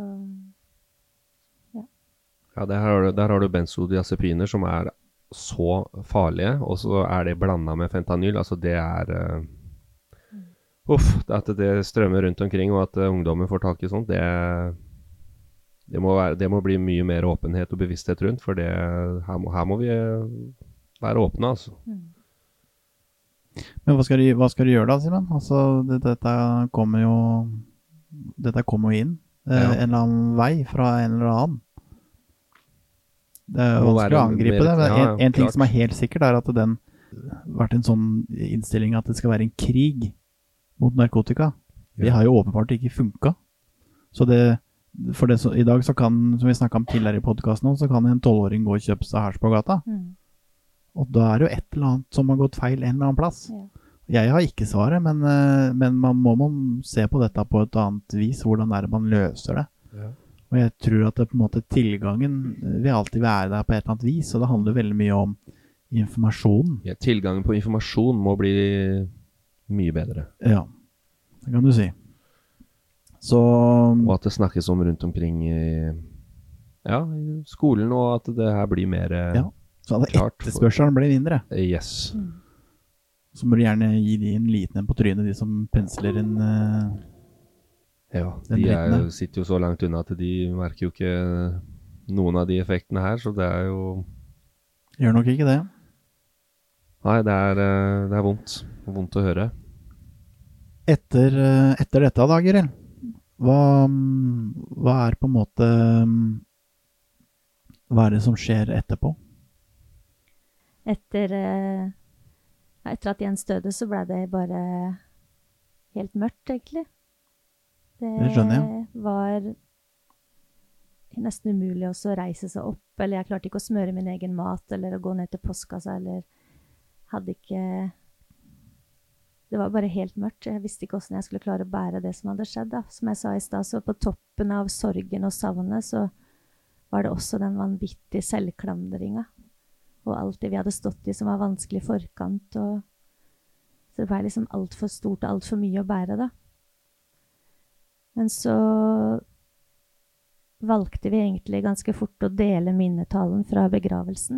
Speaker 7: Ja, der har, du, der har du benzodiazepiner som er så farlige, og så er det blandet med fentanyl. Altså det er uh, Uff, at det strømmer rundt omkring, og at uh, ungdommen får tak i sånt, det, det, må være, det må bli mye mer åpenhet og bevissthet rundt, for det, her, må, her må vi uh, være åpne, altså.
Speaker 9: mm.
Speaker 6: Men hva skal du, hva skal du gjøre da, Simen? Altså, det, dette kommer jo Dette kommer jo inn eh,
Speaker 7: Ja.
Speaker 6: en eller annen vei fra en eller annen. Det er
Speaker 7: Det må
Speaker 6: vanskelig å
Speaker 7: være
Speaker 6: angripe
Speaker 7: mer-
Speaker 6: det, men
Speaker 7: ja,
Speaker 6: en,
Speaker 7: ja,
Speaker 6: en ting
Speaker 7: klart.
Speaker 6: som er helt sikkert er at den har vært en sånn innstilling at det skal være en krig mot narkotika. Det
Speaker 7: Ja.
Speaker 6: har jo åpenbart ikke funket. Så det, for det så, i dag så kan, som vi snakket om tidligere i podcasten, så kan en tolvåring gå og kjøpe seg hasj på gata.
Speaker 9: Mm.
Speaker 6: Og da er det jo et eller annet som har gått feil en eller annen plass.
Speaker 9: Ja.
Speaker 6: Jeg har ikke svaret, men, eh, men man må man se på dette på et annet vis. Hvordan er det man løser det?
Speaker 7: Ja.
Speaker 6: Og jeg tror at det, på en måte, tilgangen vil alltid være der på et eller annet vis, og det handler veldig mye om informasjon.
Speaker 7: Ja, tilgangen på informasjon må bli mye bedre.
Speaker 6: Ja, det kan du si. Så
Speaker 7: Og at det snakkes om rundt omkring i, Ja, i skolen, og at det her blir mer eh,
Speaker 6: Ja, så at
Speaker 7: klart for-
Speaker 6: etterspørselen blir mindre.
Speaker 7: Yes.
Speaker 6: Så må du gjerne gi de en liten en på trynet, de som pensler inn eh,
Speaker 7: Ja,
Speaker 6: den
Speaker 7: de er,
Speaker 6: dritten
Speaker 7: jo- sitter jo så langt unna at de merker jo ikke noen av de effektene her, så det er jo...
Speaker 6: Gjør nok ikke det.
Speaker 7: Nei, det er, eh, det er vondt. Vondt å høre.
Speaker 6: Etter, eh, etter dette da, Gyril, hva, mm, hva er på en måte mm, hva er det som skjer etterpå?
Speaker 9: Etter, eh, ja, etter at Jens døde, så ble det bare helt mørkt, egentlig. Det,
Speaker 6: Det skjønner jeg.
Speaker 9: var nesten umulig også å reise seg opp, eller jeg klarte ikke å smøre min egen mat, eller å gå ned til postkassa, eller hadde ikke... Det var bare helt mørkt. Jeg visste ikke hvordan jeg skulle klare å bære det som hadde skjedd. Da. Som jeg sa i sted, så på toppen av sorgen og savnet, så var det også den vanvittige selvklandringen. Og alt det vi hadde stått i som var vanskelig i forkant. Og så det ble liksom alt for stort og alt for mye å bære da. Men så valgte vi egentlig ganske fort å dele minnetalen fra begravelsen.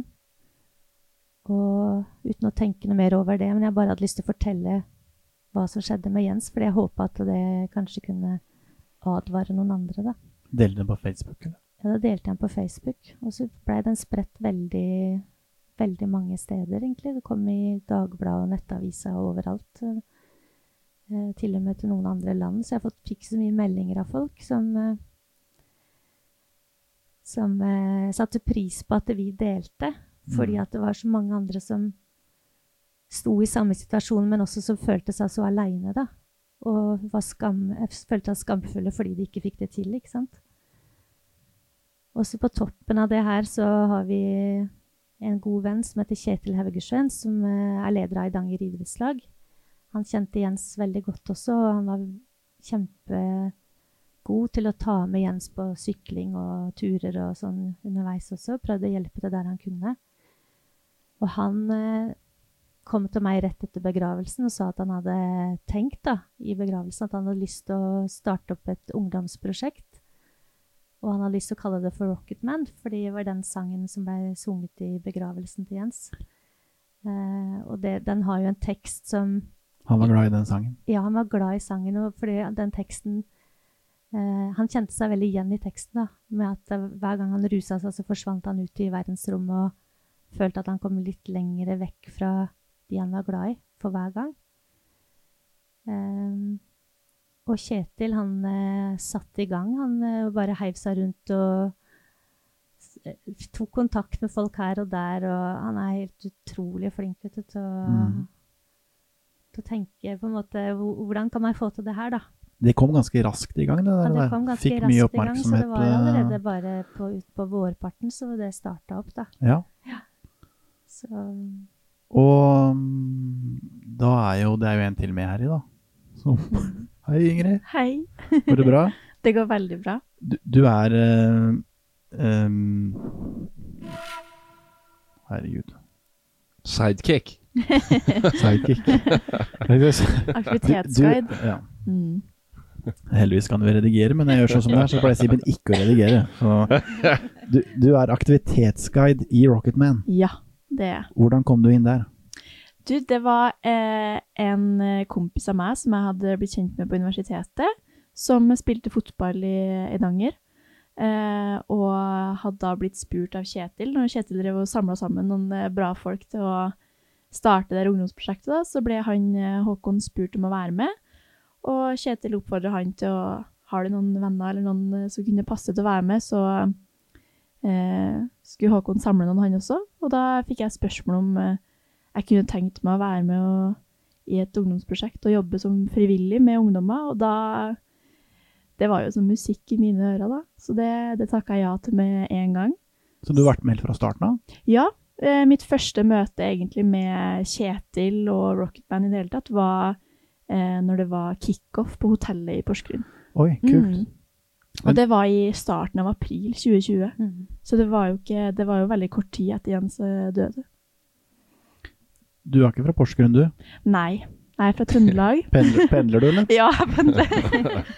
Speaker 9: Og uten å tenke noe mer over det, men jeg bare hadde lyst til å fortelle hva som skjedde med Jens, fordi jeg håpet at det kanskje kunne advare noen andre da.
Speaker 6: Delte den på Facebook, eller?
Speaker 9: Ja, da delte jeg den på Facebook, og så ble den spredt veldig, veldig mange steder egentlig. Det kom i Dagbladet og Nettavisa og overalt, eh, til og med til noen andre land, så jeg har fått, fikk så mye meldinger av folk som, eh, som eh, satte pris på at vi delte, fordi at det var så mange andre som sto i samme situasjon, men også som følte seg så alene da, og var skam, følte seg skamfulle fordi de ikke fikk det til, ikke sant? Også på toppen av det her så har vi en god venn som heter Kjetil Haugesjøen, som er leder av Idanger idrettslag. Han kjente Jens veldig godt også, og han var kjempegod til å ta med Jens på sykling og turer og sånn underveis også, prøvde å hjelpe det der han kunne. Og han eh, kom til meg rett etter begravelsen og sa at han hadde tenkt da, i begravelsen at han hadde lyst til å starte opp et ungdomsprosjekt. Og han hadde lyst til å kalle det for Rocket Man, fordi det var den sangen som ble sunget i begravelsen til Jens. Eh, og det, den har jo en tekst som...
Speaker 6: Han var glad i den sangen?
Speaker 9: Ja, han var glad i sangen, og fordi den teksten... Eh, han kjente seg veldig igjen i teksten da, med at uh, hver gang han ruset seg, så forsvant han ut i verdensrommet og følte at han kom litt lengre vekk fra de han var glad i, for hver gang. Um, og Kjetil, han uh, satt i gang, han uh, bare heiv seg rundt og s- tok kontakt med folk her og der, og han er helt utrolig flink vet du, til, å,
Speaker 6: Mm.
Speaker 9: til å tenke på en måte, hvor- hvordan kan man få til det her da?
Speaker 6: Det kom ganske raskt i gang, det der.
Speaker 9: Ja, det kom ganske
Speaker 6: Fikk
Speaker 9: raskt
Speaker 6: mye
Speaker 9: i gang, så
Speaker 6: oppmerksomhet.
Speaker 9: det var allerede bare på, ut på vårparten, så det startet opp da.
Speaker 6: Ja.
Speaker 9: Så,
Speaker 6: Og mm, da er jo, det er jo en til med her i da. Så, hei Ingrid,
Speaker 8: Hei.
Speaker 6: går det bra?
Speaker 8: Det går veldig bra.
Speaker 6: Du, du er, eh, um, herregud,
Speaker 7: Sidekick.
Speaker 6: sidekick.
Speaker 8: Aktivitetsguide.
Speaker 6: Du, ja.
Speaker 8: Mm.
Speaker 6: Heldigvis kan du redigere, men jeg gjør sånn som det her, så pleier Simen ikke å redigere. Så, du, du er aktivitetsguide i Rocket Man.
Speaker 8: Ja, det er jeg.
Speaker 6: Hvordan kom du inn der?
Speaker 8: Du, det var eh, en eh, kompis av meg som jeg hadde blitt kjent med på universitetet, som spilte fotball i Idanger, eh, og hadde da blitt spurt av Kjetil. Når Kjetil drev og samlet sammen noen eh, bra folk til å starte det ungdomsprosjektet, da, så ble han, eh, Håkon, spurt om å være med. Og Kjetil oppfordret han til å ha det noen venner eller noen som kunne passe til å være med, så eh, skulle Håkon samle noen han også. Og da fikk jeg spørsmål om eh, jeg kunne tenkt meg å være med og, i et ungdomsprosjekt og jobbe som frivillig med ungdommer. Og da, det var jo som musikk i mine ører da, så det, det takket jeg ja til med en gang.
Speaker 6: Så du har vært med helt fra starten av?
Speaker 8: Ja, eh, mitt første møte egentlig med Kjetil og Rocket Man i det hele tatt var eh, når det var kick-off på hotellet i Porsgrunn.
Speaker 6: Oi, kult.
Speaker 8: Mm. Og det var i starten av april tjue tjue.
Speaker 9: mm.
Speaker 8: Så det var jo ikke, det var jo veldig kort tid etter Jens eh, døde.
Speaker 6: Du er ikke fra Porsgrunn, du?
Speaker 8: Nei, jeg er fra Trøndelag.
Speaker 6: Pendler, pendler du, eller?
Speaker 8: Ja, jeg pendler.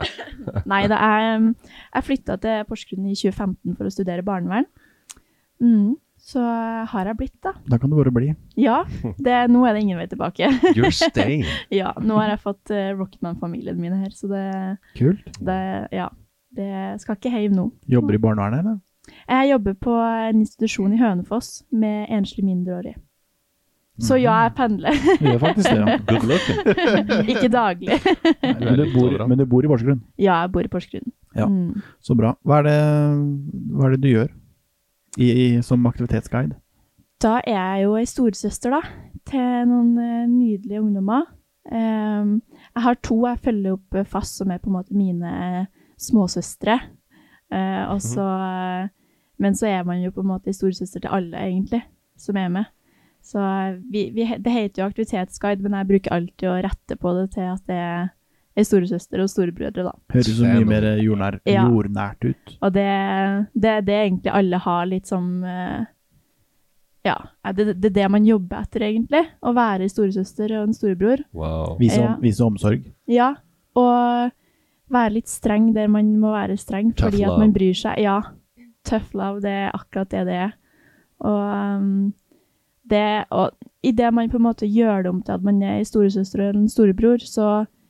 Speaker 8: Nei, det er, jeg flyttet til Porsgrunn i tjue femten for å studere barnevern. Mm, så har jeg blitt da.
Speaker 6: Da kan du bare bli.
Speaker 8: Ja, det, nå er det ingen vei tilbake.
Speaker 7: You're staying.
Speaker 8: Ja, nå har jeg fått uh, Rocketman-familien min her, så det...
Speaker 6: Kult.
Speaker 8: Det, ja, det skal ikke heim nå.
Speaker 6: Jobber i barnevernet, eller?
Speaker 8: Jeg jobber på en institusjon i Hønefoss med enslig mindreårig. Så ja, jeg pendler.
Speaker 6: Du gjør faktisk det, ja.
Speaker 7: Good luck.
Speaker 8: Ikke daglig.
Speaker 6: Nei, men, du bor, men du bor i Porsgrunn?
Speaker 8: Ja, jeg bor i Porsgrunn.
Speaker 6: Ja,
Speaker 8: mm.
Speaker 6: Så bra. Hva er det, hva er det du gjør i, i, som aktivitetsguide?
Speaker 8: Da er jeg jo en storesøster da, til noen uh, nydelige ungdommer. Um, jeg har to jeg følger opp fast som er på en måte mine småsøstre. Uh, og så, uh, men så er man jo på en måte storesøster til alle egentlig, som er med. Så vi, vi, det heter jo aktivitetsguide, men jeg bruker alltid å rette på det til at det er storesøster og storebrødre da.
Speaker 6: Høres så mye mer jordnær,
Speaker 8: ja.
Speaker 6: jordnært ut.
Speaker 8: Og det, det, det er egentlig alle har litt som, uh, ja, det, det er det man jobber etter egentlig, å være storesøster og en storebror.
Speaker 7: Wow.
Speaker 6: Vise, om,
Speaker 8: ja.
Speaker 6: vise omsorg.
Speaker 8: Ja, og være litt streng der man må være streng,
Speaker 7: Tough
Speaker 8: fordi
Speaker 7: love.
Speaker 8: at man bryr seg. Ja, tough love, det er akkurat det det er. Og... Um, Det, og i det man på en måte gjør det om til at man er en storesøster og en storebror, så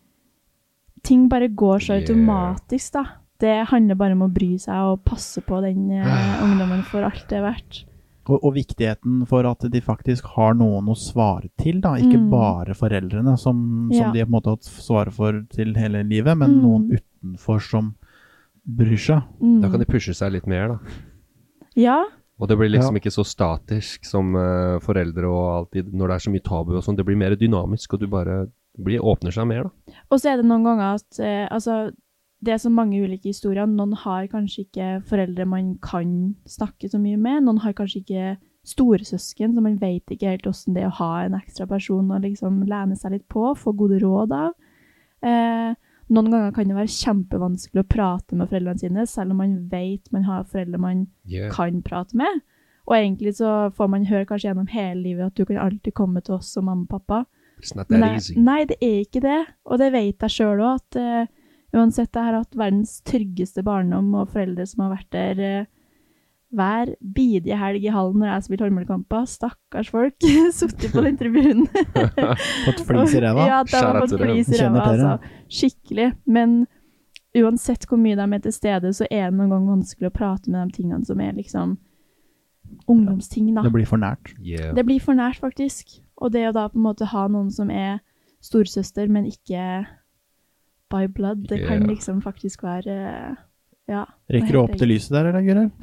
Speaker 8: ting bare går så
Speaker 7: Yeah.
Speaker 8: automatisk da. Det handler bare om å bry seg og passe på den eh, ungdommen for alt det er verdt.
Speaker 6: Og, og viktigheten for at de faktisk har noen å svare til da, ikke
Speaker 8: Mm.
Speaker 6: bare foreldrene som, som
Speaker 8: Ja.
Speaker 6: de på en måte har svare for til hele livet, men
Speaker 8: Mm.
Speaker 6: noen utenfor som bryr seg.
Speaker 8: Mm.
Speaker 7: Da kan de pushe seg litt mer da.
Speaker 8: Ja,
Speaker 7: Og det blir liksom
Speaker 6: Ja.
Speaker 7: ikke så statisk som uh, foreldre og alltid, når det er så mye tabu og sånn. Det blir mer dynamisk, og du bare det blir, åpner seg mer da.
Speaker 8: og så er det noen ganger at eh, altså, det er så mange ulike historier. Noen har kanskje ikke foreldre man kan snakke så mye med. Noen har kanskje ikke storesøsken, så man vet ikke helt hvordan det er å ha en ekstra person og liksom lene seg litt på, få gode råd av. Eh, noen ganger kan det være kjempevanskelig å prate med foreldrene sine, selv om man vet man har foreldre man
Speaker 7: Yeah.
Speaker 8: kan prate med. Og egentlig så får man høre kanskje gjennom hele livet at du kan alltid komme til oss som mamma og pappa.
Speaker 7: It's not
Speaker 8: Men
Speaker 7: that
Speaker 8: nei,
Speaker 7: easy.
Speaker 8: nei, det er ikke det. Og det vet jeg selv også, at uh, uansett jeg har hatt verdens tryggeste barndom og foreldre som har vært der uh, hver bidige helg i hallen når jeg har spilt håndballkamper. Stakkars folk, suttet på den tribunen.
Speaker 6: Fått flis i ræva.
Speaker 8: Ja, de
Speaker 7: Shout
Speaker 8: har
Speaker 7: out
Speaker 8: fått
Speaker 7: til dem.
Speaker 8: flis i
Speaker 6: Kjenner
Speaker 8: ræva,
Speaker 6: til det.
Speaker 8: altså. Skikkelig. Men uansett hvor mye de er til stede, så er det noen gang vanskelig å prate med de tingene som er liksom ungdomsting da.
Speaker 6: Det blir for nært.
Speaker 7: Yeah.
Speaker 8: Det blir for nært faktisk. Og det å da på en måte ha noen som er storsøster, men ikke by blood, det kan
Speaker 7: Yeah.
Speaker 8: liksom faktisk være, uh, ja.
Speaker 6: Rekker du opp til lyset der, eller Gurel?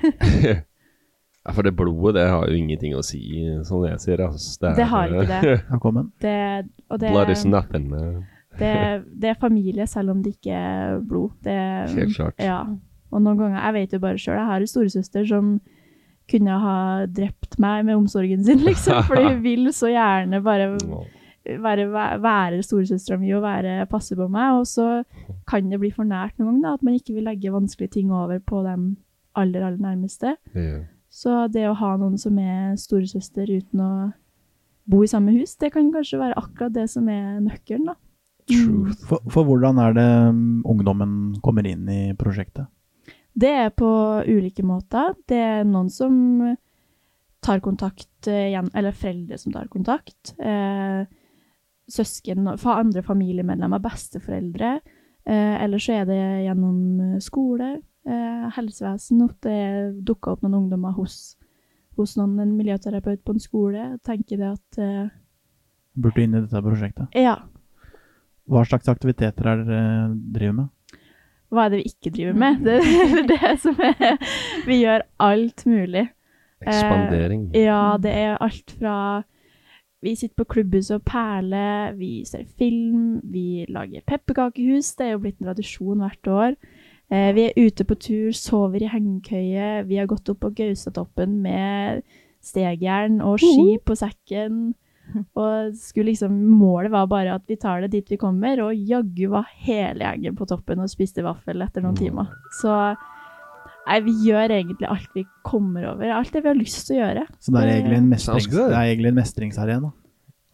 Speaker 7: Ja, for det blodet, det har jo ingenting å si, som jeg sier. Altså. Det, er,
Speaker 8: Det har ikke det.
Speaker 6: Velkommen.
Speaker 8: Det, og det,
Speaker 7: Blood is nothing. uh,
Speaker 8: det, det er familie, selv om det ikke er blod. Det,
Speaker 7: Helt klart.
Speaker 8: Ja. Og noen ganger, jeg vet jo bare selv, jeg har en storesøster som kunne ha drept meg med omsorgen sin, liksom, fordi hun vil så gjerne bare være, være storesøsteren min og være, passe på meg, og så kan det bli for nært noen ganger, da, at man ikke vil legge vanskelige ting over på dem aller, aller nærmeste.
Speaker 7: Yeah.
Speaker 8: Så det å ha noen som er storesøster uten å bo i samme hus, det kan kanskje være akkurat det som er nøkkelen, da.
Speaker 7: Truth.
Speaker 6: For, for hvordan er det um, ungdommen kommer inn i prosjektet?
Speaker 8: Det er på ulike måter. Det er noen som tar kontakt igjen, eller foreldre som tar kontakt. Eh, søsken, andre familiemedlemmer, besteforeldre. Eh, eller så er det gjennom skole, eh, helsevesen, at det dukker opp noen ungdommer hos, hos noen, en miljøterapeut på en skole. Jeg tenker det at... Eh,
Speaker 6: Burde inn i dette prosjektet.
Speaker 8: ja,
Speaker 6: Hva slags aktiviteter er dere driver med?
Speaker 8: hva er det vi ikke driver med? Det er det som er... Vi gjør alt mulig.
Speaker 7: Ekspandering.
Speaker 8: Eh, ja, det er alt fra... Vi sitter på klubbhus og perler, vi ser film, vi lager pepperkakehus, det er jo blitt en tradisjon hvert år. Eh, vi er ute på tur, sover i hengekøye, vi har gått opp på Gaustatoppen med stegjern og ski på sekken, og skulle liksom, målet var bare at vi tar det dit vi kommer, og jaggu var hele gjengen på toppen og spiste vaffel etter noen timer. Så nei, vi gjør egentlig alt vi kommer over, alt det vi har lyst til å gjøre.
Speaker 6: Så det er egentlig en,
Speaker 7: Sounds
Speaker 6: mestrings,
Speaker 7: good.
Speaker 6: det er egentlig en mestringsarena.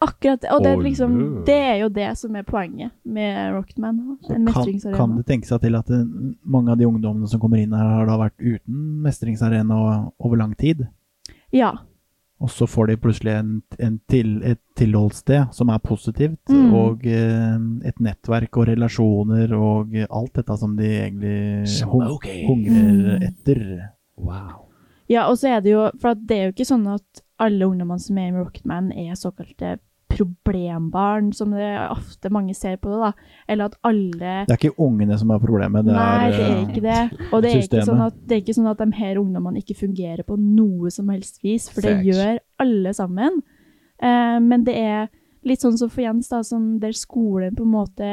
Speaker 8: Akkurat det, og det er,
Speaker 7: Oi,
Speaker 8: liksom,
Speaker 7: øh.
Speaker 8: det er jo det som er poenget med Rocketman, en
Speaker 6: Kan,
Speaker 8: mestringsarena.
Speaker 6: kan det tenke seg til at det, mange av de ungdommene som kommer inn her har da vært uten mestringsarena over lang tid?
Speaker 8: Ja.
Speaker 6: Og så får de plutselig en, en til, et tilholdssted som er positivt,
Speaker 8: Mm.
Speaker 6: og eh, et nettverk og relasjoner og alt dette som de egentlig hung,
Speaker 7: Smoking.
Speaker 6: hungrer
Speaker 8: Mm.
Speaker 6: etter.
Speaker 7: Wow.
Speaker 8: Ja, og så er det jo, for at det er jo ikke sånn at alle ungdommene som er med Rocketman er såkalte problembarn, som det ofte mange ser på det da, eller at alle...
Speaker 6: Det er ikke ungene som er problemet, det
Speaker 8: Nei,
Speaker 6: er,
Speaker 8: det er
Speaker 6: eh,
Speaker 8: ikke det. Og det er ikke,
Speaker 6: systemet.
Speaker 8: sånn at, det er ikke sånn at de her ungdommene ikke fungerer på noe som helst vis, for det
Speaker 7: Facts.
Speaker 8: gjør alle sammen. Eh, men det er litt sånn som for Jens da, som der skolen på en måte,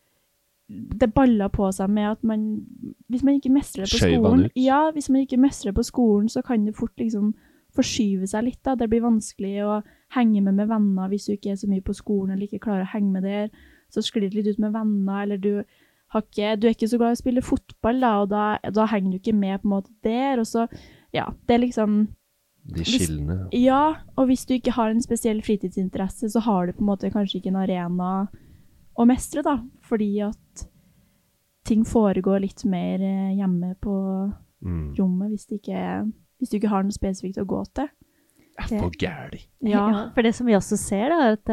Speaker 8: det baller på seg med at man, hvis man ikke mestrer det på
Speaker 7: Skjøv han
Speaker 8: skolen,
Speaker 7: ut.
Speaker 8: ja, hvis man ikke mestrer det på skolen, så kan det fort liksom forskyve seg litt da. Det blir vanskelig å henge med med venner hvis du ikke er så mye på skolen eller ikke klarer å henge med der. Så sklir det litt ut med venner, eller du, har ikke, du er ikke så glad i å spille fotball da, og da, da henger du ikke med på en måte der. Og så, ja, det er liksom...
Speaker 7: De skillene.
Speaker 8: Ja, og hvis du ikke har en spesiell fritidsinteresse, så har du på en måte kanskje ikke en arena å mestre da, fordi at ting foregår litt mer eh, hjemme på
Speaker 7: Mm.
Speaker 8: rommet hvis det ikke er hvis du ikke har noe spesifikt å gå til.
Speaker 7: Jeg er for gærlig.
Speaker 8: Ja.
Speaker 9: Ja, for det som vi også ser da, er at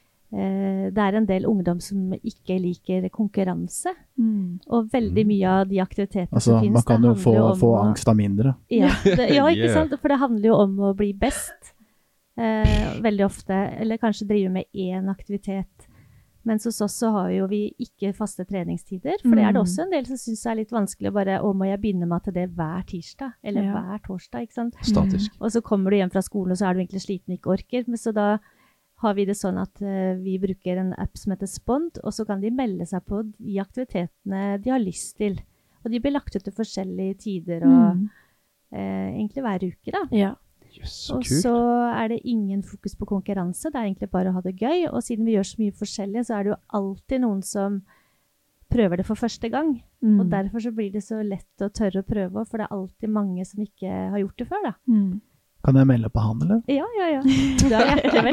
Speaker 9: eh, det er en del ungdom som ikke liker konkurranse.
Speaker 8: Mm.
Speaker 9: Og veldig mye av de aktivitetene
Speaker 6: altså,
Speaker 9: som finnes,
Speaker 6: man kan
Speaker 9: det
Speaker 6: jo få,
Speaker 9: handler om
Speaker 6: få
Speaker 9: å-
Speaker 6: angst av mindre.
Speaker 9: Ja, det, ja, ikke
Speaker 7: Yeah.
Speaker 9: sant? For det handler jo om å bli best. Eh, veldig ofte, eller kanskje drive med én aktivitet. Mens hos oss så har jo vi ikke faste treningstider, for det er det
Speaker 8: Mm.
Speaker 9: også en del som synes det er litt vanskelig å bare, å må jeg begynne med til det hver tirsdag, eller
Speaker 8: Ja.
Speaker 9: hver torsdag, ikke sant?
Speaker 7: Statisk.
Speaker 9: Og så kommer du hjem fra skolen, og så er du egentlig sliten og ikke orker. Men så da har vi det sånn at eh, vi bruker en app som heter Spond, og så kan de melde seg på de aktivitetene de har lyst til. Og de blir lagt ut til forskjellige tider, og
Speaker 8: Mm.
Speaker 9: eh, egentlig hver uke da.
Speaker 8: Ja.
Speaker 7: Jøss, så
Speaker 9: Og
Speaker 7: kult.
Speaker 9: så er det ingen fokus på konkurranse, det er egentlig bare å ha det gøy. Og siden vi gjør så mye forskjellig, så er det jo alltid noen som prøver det for første gang.
Speaker 8: Mm.
Speaker 9: Og derfor så blir det så lett å tørre å prøve, for det er alltid mange som ikke har gjort det før da.
Speaker 8: Mm.
Speaker 6: Kan jeg melde på han, eller?
Speaker 9: Ja, ja, ja. Du er hjertelig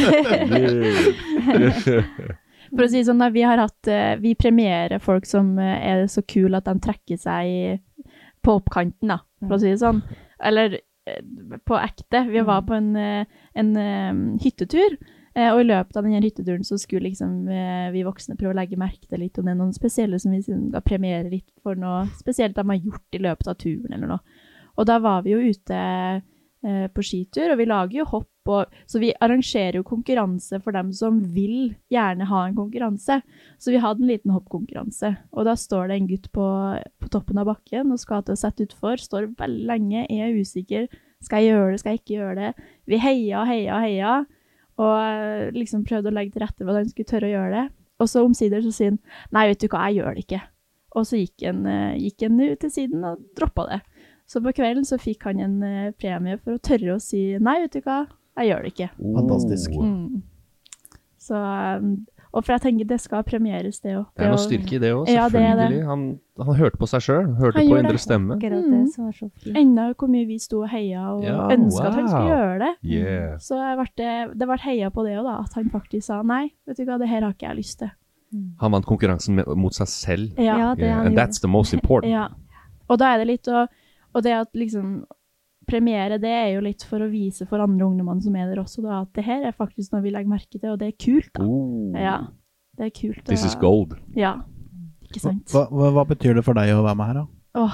Speaker 9: velkommen.
Speaker 8: For å si det sånn, da, vi har hatt, eh, vi premierer folk som eh, er så kul at de trekker seg på oppkanten, da, for å si det sånn. Eller eh, på ekte. Vi var på en, eh, en eh, hyttetur, eh, og i løpet av denne hytteturen så skulle liksom, eh, vi voksne prøve å legge merke til litt, om det er noen spesielle som vi skal premiere litt for noe spesielt de har gjort i løpet av turen eller noe. Og da var vi jo ute eh, på skitur, og vi lager jo hopp, og, så vi arrangerer jo konkurranse for dem som vil gjerne ha en konkurranse. Så vi hadde en liten hoppkonkurranse, og da står det en gutt på, på toppen av bakken og skal til å sette utfor, står veldig lenge, er usikker, skal jeg gjøre det, skal jeg ikke gjøre det? Vi heia, heia, heia, og eh, liksom prøvde å legge til rette for at han skulle tørre å gjøre det. Og så omsider så sier han, nei, vet du hva, jeg gjør det ikke. Og så gikk han, eh, gikk han ut til siden og droppet det. Så på kvelden så fikk han en eh, premie for å tørre å si, nei, vet du hva, jeg gjør det ikke.
Speaker 6: Fantastisk.
Speaker 7: Oh.
Speaker 8: Mm. Så, um, og for jeg tenker det skal premieres det også.
Speaker 7: Det er noe
Speaker 8: å-
Speaker 7: styrke i det også,
Speaker 8: Ja, det er det.
Speaker 7: selvfølgelig. Han, han hørte på seg selv, hørte
Speaker 8: Han
Speaker 7: på
Speaker 8: gjorde
Speaker 7: indre
Speaker 8: det.
Speaker 7: stemme.
Speaker 9: Akkurat det
Speaker 8: Mm.
Speaker 9: som var så fint.
Speaker 8: Enda hvor mye vi sto og heia og
Speaker 7: Ja,
Speaker 8: ønsket at han skulle
Speaker 7: wow.
Speaker 8: gjøre det.
Speaker 7: Yeah.
Speaker 8: Så jeg ble, det- det ble heia på det også da, at han faktisk sa, nei, vet du hva, det her har ikke jeg lyst til.
Speaker 7: Han vant konkurransen med, mot seg selv.
Speaker 8: Ja.
Speaker 9: Ja, det
Speaker 7: Yeah,
Speaker 9: han
Speaker 7: and
Speaker 9: gjorde.
Speaker 7: that's the most important.
Speaker 8: Ja. Og da er det litt å, og det at liksom premiere, det er jo litt for å vise for andre ungdommene som er der også, da, at det her er faktisk noe vi legger merke til, og det er kult da.
Speaker 7: Oh.
Speaker 8: Ja, det er kult.
Speaker 7: This
Speaker 8: å-
Speaker 7: is gold.
Speaker 8: Ja, ikke sant?
Speaker 6: Hva, hva, hva betyr det for deg å være med her, da?
Speaker 8: Åh.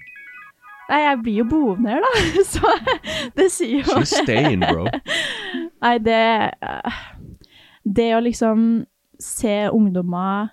Speaker 8: Nei, jeg blir jo boende her da, så det sier jo...
Speaker 7: She's staying, bro.
Speaker 8: Nei, det... eh, Det å liksom se ungdommer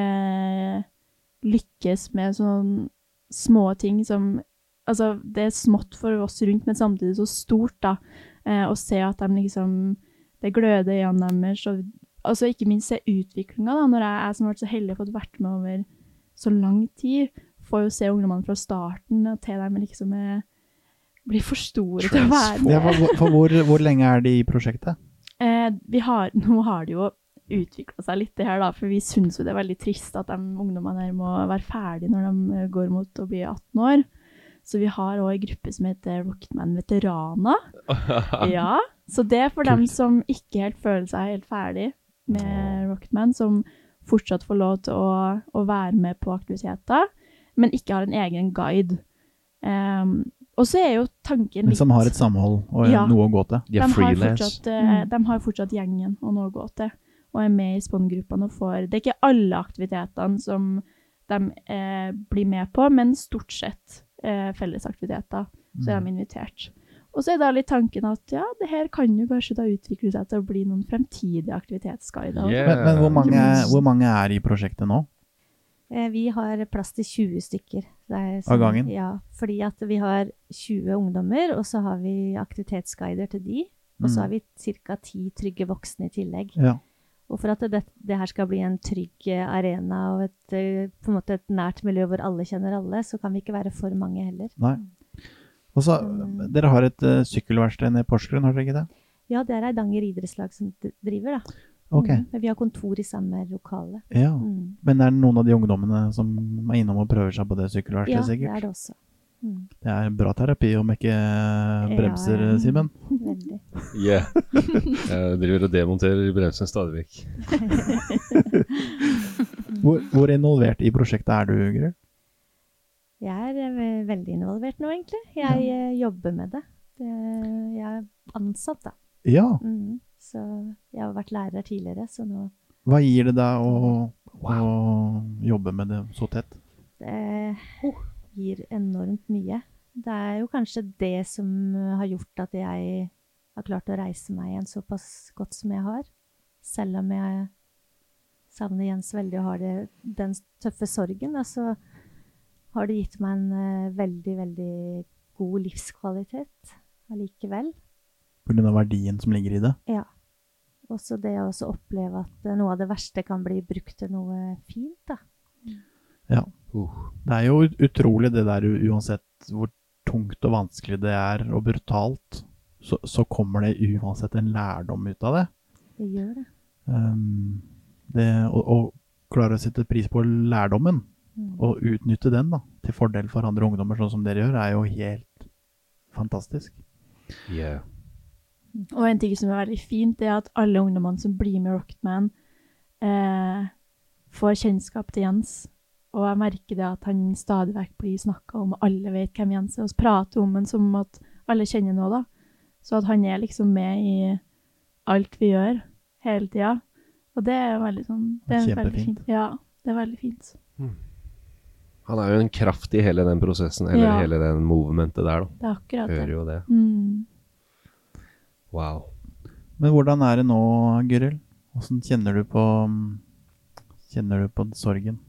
Speaker 8: eh, lykkes med sånne små ting som... Altså, det er smått for oss rundt, men samtidig så stort da. Eh, å se at de liksom... Det gløder igjen deres, og altså ikke minst se utviklingen da, når jeg er som har vært så heldig fått vært med over så lang tid, får jo se ungdommene fra starten og til dem liksom er, blir for store til å være med.
Speaker 6: Ja, for for hvor, hvor lenge er de i prosjektet?
Speaker 8: Eh, vi har, nå har det jo utviklet seg litt det her da, for vi synes jo det er veldig trist at de ungdommene her må være ferdige når de eh, går mot å bli atten år. Så vi har også en gruppe som heter Rocketman Veteraner. Ja, Så det er for dem som ikke helt føler seg helt ferdig med Rocketman, som fortsatt får lov til å, å være med på aktiviteter, men ikke har en egen guide. Um, og så er jo tanken litt...
Speaker 6: Men som har et samhold og
Speaker 8: ja,
Speaker 6: noe å gå til.
Speaker 7: De er
Speaker 8: de har,
Speaker 7: freelance.
Speaker 8: fortsatt, uh, de har fortsatt gjengen og noe å gå til, og er med i spångruppene og får... Det er ikke alle aktivitetene som de eh, blir med på, men stort sett eh, fellesaktiviteter, så er de invitert. Og så er da litt tanken at ja, det her kan jo kanskje da utvikle seg til å bli noen fremtidige aktivitetsguider.
Speaker 7: Yeah.
Speaker 6: Men, men hvor, mange, hvor mange er i prosjektet nå?
Speaker 9: Eh, vi har plass til tjue stykker. Det er
Speaker 6: Av gangen?
Speaker 9: Ja, fordi at vi har tjue ungdommer, og så har vi aktivitetsguider til de, og så
Speaker 6: Mm.
Speaker 9: har vi cirka ti trygge voksne i tillegg.
Speaker 6: Ja.
Speaker 9: Og for at det, det her skal bli en trygg eh, arena og et, eh, på en måte et nært miljø hvor alle kjenner alle, så kan vi ikke være for mange heller.
Speaker 6: Nei. Og så, dere har et uh, sykkelverksted nede i Porsgrunn, har dere ikke det?
Speaker 9: Ja, det er Eidanger idrettslag som d- driver da.
Speaker 6: Ok.
Speaker 9: Mm, men vi har kontor i samme lokale.
Speaker 6: Ja.
Speaker 9: Mm.
Speaker 6: Men det er noen av de ungdommene som er innom og prøver seg på det
Speaker 9: Ja,
Speaker 6: sykkelverkstedet,
Speaker 9: det
Speaker 6: sikkert.
Speaker 9: er det også. Mm.
Speaker 6: Det er bra terapi om ikke eh, bremser,
Speaker 9: Ja, ja.
Speaker 6: Simen.
Speaker 9: Veldig.
Speaker 7: Yeah. Jeg driver og demonterer bremsen stadig vekk.
Speaker 6: Hvor, hvor involvert i prosjektet er du, Gry?
Speaker 9: Jeg er eh, veldig involvert nå, egentlig. Jeg eh, jobber med det. det. Jeg er ansatt, da.
Speaker 6: Ja.
Speaker 9: Mm. Så jeg har vært lærer tidligere, så nå
Speaker 6: Hva gir det deg å, å jobbe med det så tett?
Speaker 9: det gir enormt mye. Det er jo kanskje det som har gjort at jeg har klart å reise meg igjen såpass godt som jeg har. Selv om jeg savner Jens veldig og har det, den tøffe sorgen, da, så har det gitt meg en uh, veldig, veldig god livskvalitet allikevel.
Speaker 6: På grunn av verdien som ligger i det?
Speaker 9: Ja. Også det å også oppleve at uh, noe av det verste kan bli brukt til noe fint, da.
Speaker 6: Ja.
Speaker 7: Uh.
Speaker 6: Det er jo ut- utrolig det der, u- uansett hvor tungt og vanskelig det er, og brutalt, så, så kommer det uansett en lærdom ut av det.
Speaker 9: Det gjør det.
Speaker 6: Um, det å, å klare å sette pris på lærdommen,
Speaker 9: Mm.
Speaker 6: og utnytte den da, til fordel for andre ungdommer, sånn som dere gjør, er jo helt fantastisk.
Speaker 7: Yeah.
Speaker 8: Og en ting som er veldig fint, er at alle ungdommene som blir med Rocketman eh, får kjennskap til Jens. Og jeg merker det at han stadig vekk blir snakket om, og alle vet hvem Jens er, og prater om han som at alle kjenner noe da. Så at han er liksom med i alt vi gjør, hele tiden. Og det er veldig sånn, det er veldig
Speaker 6: Kjempefint.
Speaker 8: fint. Ja, det er veldig fint.
Speaker 7: Han er jo en kraft i hele den prosessen, eller
Speaker 8: Ja.
Speaker 7: hele den movementet der, da.
Speaker 8: Det er akkurat det.
Speaker 7: Hører jo det.
Speaker 8: Mm.
Speaker 7: Wow.
Speaker 6: Men hvordan er det nå, Gyril? Hvordan kjenner du på kjenner du på sorgen?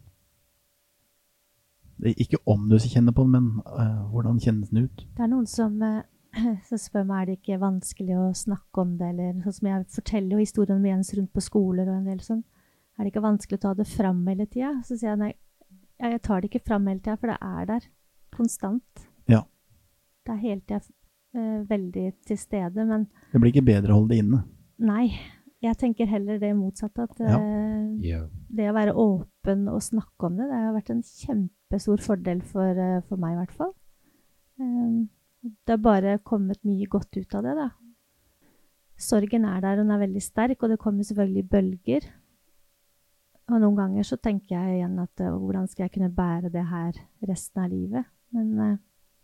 Speaker 6: Det er ikke om du kjenner på den, men uh, hvordan kjennes den ut?
Speaker 9: Det er noen som, eh, som spør meg, er det ikke vanskelig å snakke om det, eller sånn som jeg forteller jo historien om Jens rundt på skoler og en del sånn. Er det ikke vanskelig å ta det fram hele tiden? Så sier jeg, nei, jeg tar det ikke fram hele tiden, for det er der, konstant.
Speaker 6: Ja.
Speaker 9: Det er hele tiden eh, veldig til stede, men
Speaker 6: Det blir ikke bedre å holde det inne.
Speaker 9: nei, jeg tenker heller det motsatte, at
Speaker 6: Ja.
Speaker 9: eh,
Speaker 7: Yeah.
Speaker 9: det å være åpen og snakke om det, det har vært en kjempestor fordel for, eh, for meg i hvert fall. Um, det har bare kommet mye godt ut av det, da. Sorgen er der, og den er veldig sterk, og det kommer selvfølgelig bølger. Og noen ganger så tenker jeg igjen at eh, hvordan skal jeg kunne bære det her resten av livet? Men eh,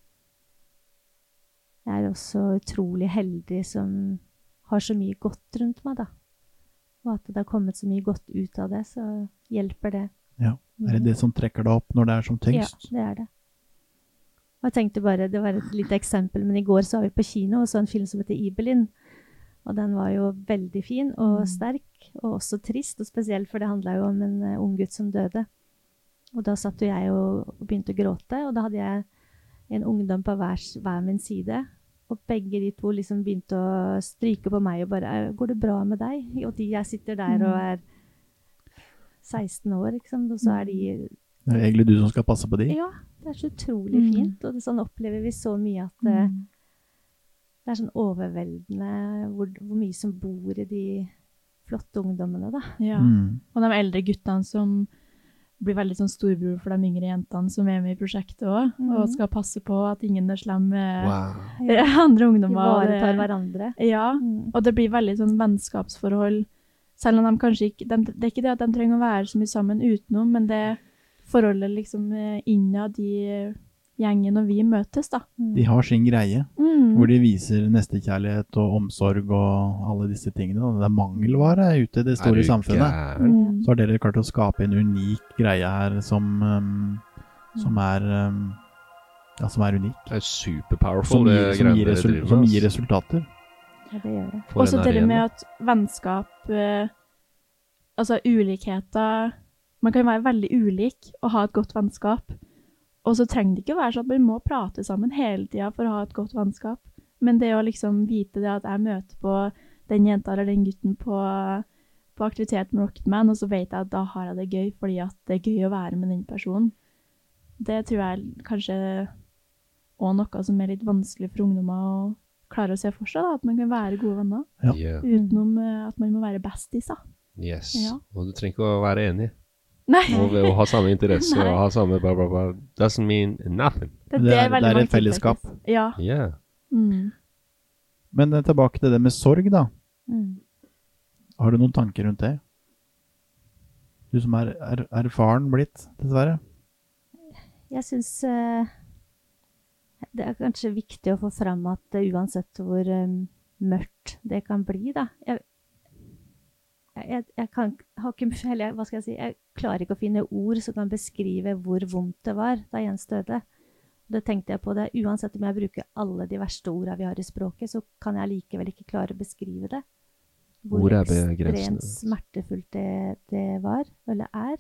Speaker 9: jeg er også utrolig heldig som har så mye godt rundt meg, da. Og at det har kommet så mye godt ut av det, så hjelper det.
Speaker 6: Ja. Er det det som trekker deg opp når det er som tyngst?
Speaker 9: Ja, det er det. Og jeg tenkte bare, det var et lite eksempel, men i går så var vi på kino og så en film som heter Ibelin. Og den var jo veldig fin og sterk, og også trist, og spesielt for det handlet jo om en uh, ung gutt som døde. Og da satt jo jeg og, og begynte å gråte, og da hadde jeg en ungdom på hver, hver min side. Og begge de to liksom begynte å stryke på meg og bare, går det bra med deg? Og de, jeg sitter der og er seksten år, liksom, og så er de...
Speaker 6: Det er egentlig du som skal passe på de?
Speaker 9: Ja, det er så utrolig
Speaker 8: Mm.
Speaker 9: fint, og det, sånn opplever vi så mye at eh, det er sånn overveldende hvor, hvor mye som bor i de flotte ungdommene, da.
Speaker 8: Ja.
Speaker 6: Mm.
Speaker 8: Og de eldre guttene som blir veldig sånn storbror for de yngre jentene som er med i prosjektet også, mm. og skal passe på at ingen er slem med wow. andre ungdommer.
Speaker 9: De varetar hverandre.
Speaker 8: Ja, mm. og det blir veldig sånn vennskapsforhold, selv om de kanskje ikke, de, det er ikke det at de trenger å være så mye sammen utenom, men det forholdet liksom innad i gjengen når vi møtes da.
Speaker 6: Mm. De har sin greie, mm. hvor de viser nestekjærlighet og omsorg og alle disse tingene. Det er mangelvare ute i det store samfunnet. Mm. Så har dere klart å skape en unik greie her som, um, som, er, um, ja, som er unik.
Speaker 7: Det er super powerful.
Speaker 6: Som gir, som gir, resul som gir resultater.
Speaker 9: Ja, det gjør det.
Speaker 8: Og så det med at vennskap, uh, altså ulikheter, man kan være veldig ulik og ha et godt vennskap. Og så trenger det ikke å være sånn at man må prate sammen hele tiden for å ha et godt vennskap. Men det å liksom vite det at jeg møter på den jenta eller den gutten på, på aktivitet med Rocketman, og så vet jeg at da har jeg det gøy, fordi at det er gøy å være med den personen. Det tror jeg kanskje også noe som er litt vanskelig for ungdommer å klare å se for seg, da, at man kan være gode venner.
Speaker 6: Ja.
Speaker 7: Yeah.
Speaker 8: Utenom at man må være bestis, da.
Speaker 7: Yes,
Speaker 8: ja.
Speaker 7: Og du trenger ikke å være enig.
Speaker 8: Nei.
Speaker 7: Og ved å ha samme interesse og ha samme bla bla bla, doesn't mean nothing.
Speaker 6: Det, det, er, det er et fellesskap.
Speaker 8: Faktisk. Ja.
Speaker 7: Yeah.
Speaker 8: Mm.
Speaker 6: Men tilbake til det med sorg da.
Speaker 9: Mm.
Speaker 6: Har du noen tanker rundt det? Du som er, er erfaren blitt, dessverre.
Speaker 9: Jeg synes uh, det er kanskje viktig å få frem at uh, uansett hvor um, mørkt det kan bli da. Jeg Jeg, jeg, kan, har ikke, eller, hva skal jeg si, jeg klarer ikke å finne ord som kan beskrive hvor vondt det var da Jens døde. Det tenkte jeg på det. Uansett om jeg bruker alle de verste ordene vi har i språket, så kan jeg likevel ikke klare å beskrive det. Hvor ekstremt smertefullt det, det var, eller er.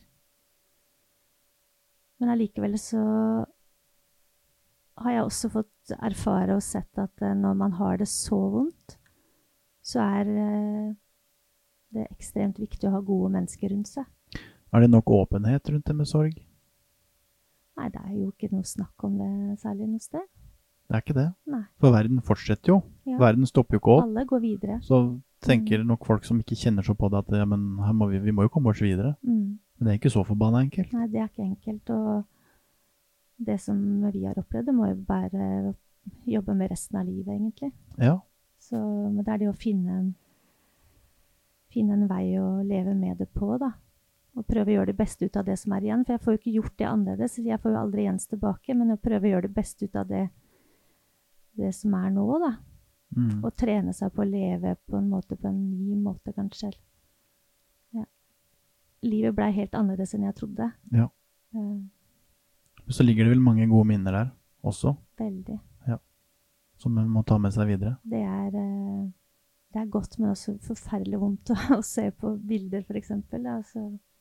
Speaker 9: Men allikevel så har jeg også fått erfare og sett at når man har det så vondt, så er det er ekstremt viktig å ha gode mennesker rundt seg.
Speaker 6: Er det nok åpenhet rundt det med sorg?
Speaker 9: Nei, det er jo ikke noe snakk om det særlig noe sted.
Speaker 6: Det er ikke det.
Speaker 9: Nei.
Speaker 6: For verden fortsetter jo. Ja. Verden stopper jo ikke opp.
Speaker 9: Alle går videre.
Speaker 6: Så tenker mm. nok folk som ikke kjenner så på det at ja, men her må vi, vi må jo komme oss videre.
Speaker 9: Mm.
Speaker 6: Men det er ikke så forbannet enkelt.
Speaker 9: Nei, det er ikke enkelt. Og det som vi har opplevd, det må jo bare jobbe med resten av livet, egentlig.
Speaker 6: Ja.
Speaker 9: Så men det er det å finne en finne en vei å leve med det på, da. Og prøve å gjøre det beste ut av det som er igjen. For jeg får jo ikke gjort det annerledes. Jeg får jo aldri Jens tilbake, men å prøve å gjøre det beste ut av det, det som er nå, da. Mm. Og trene seg på å leve på en måte, på en ny måte, kanskje. Ja. Livet ble helt annerledes enn jeg trodde.
Speaker 6: Ja.
Speaker 9: Uh,
Speaker 6: Så ligger det vel mange gode minner der også.
Speaker 9: Veldig.
Speaker 6: Ja. Som man må ta med seg videre.
Speaker 9: Det er... Uh, Det er godt, men også forferdelig vondt å, å se på bilder, for eksempel. Altså,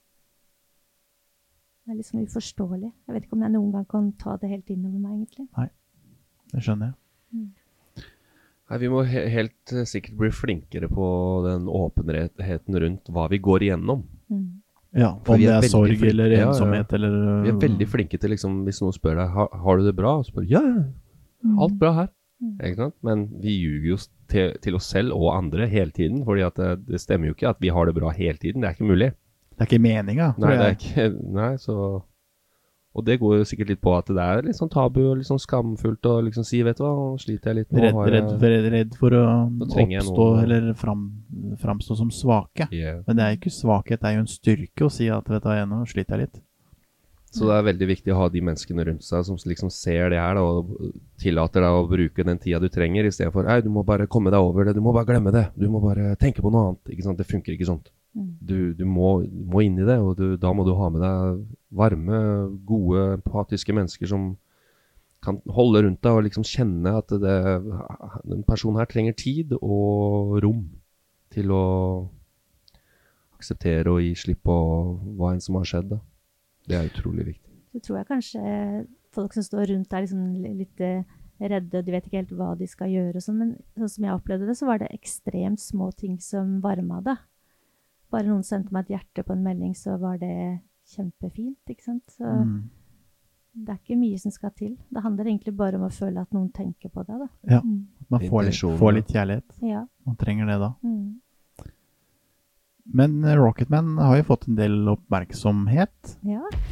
Speaker 9: det er liksom uforståelig. Jeg vet ikke om jeg noen gang kan ta det helt inn over meg, egentlig.
Speaker 6: Nei, det skjønner jeg.
Speaker 9: Mm.
Speaker 7: Nei, vi må he helt sikkert bli flinkere på den åpenheten rundt hva vi går igjennom.
Speaker 9: Mm.
Speaker 6: Ja, om det er sorg eller ensomhet, ja, ja. Eller...
Speaker 7: Vi er veldig flinke til, liksom, hvis noen spør deg, har, har du det bra? Og spør, ja, mm. alt bra her. Mm. Ikke sant? Men vi ljuger jo til, til oss selv og andre hele tiden, fordi at det, det stemmer jo ikke at vi har det bra hele tiden. Det er ikke mulig.
Speaker 6: Det er ikke meningen.
Speaker 7: Nei, det er ikke, nei, så... Og det går jo sikkert litt på at det er litt sånn tabu og litt sånn skamfullt å liksom si, vet du hva, nå sliter jeg litt. Nå
Speaker 6: redd, redd, for, redd for å oppstå
Speaker 7: noe...
Speaker 6: eller fram, framstå som svake.
Speaker 7: Yeah.
Speaker 6: Men det er ikke svakhet, det er jo en styrke å si at vet du hva, nå sliter jeg litt.
Speaker 7: Så det er veldig viktig å ha de menneskene rundt seg som liksom ser det her da, og tillater deg å bruke den tida du trenger, i stedet for, nei, du må bare komme deg over det, du må bare glemme det, du må bare tenke på noe annet, ikke sant? Det funker ikke sånt. Du, du må, må inn i det, og du, da må du ha med deg varme, gode, empatiske mennesker som kan holde rundt deg og liksom kjenne at det, den personen her trenger tid og rom til å akseptere og gi slipp på hva enn som har skjedd da. Det er utrolig viktig.
Speaker 9: Så tror jeg kanskje folk som står rundt er liksom litt redde, de vet ikke helt hva de skal gjøre og sånn, men sånn som jeg opplevde det, så var det ekstremt små ting som varmet det. Bare noen sendte meg et hjerte på en melding, så var det kjempefint, ikke sant? Så mm. det er ikke mye som skal til. Det handler egentlig bare om å føle at noen tenker på det, da.
Speaker 6: Ja, man får litt, får litt kjærlighet.
Speaker 9: Ja.
Speaker 6: Man trenger det da.
Speaker 9: Mm.
Speaker 6: Men Rocketman har jo fått en del oppmerksomhet.
Speaker 9: Ja.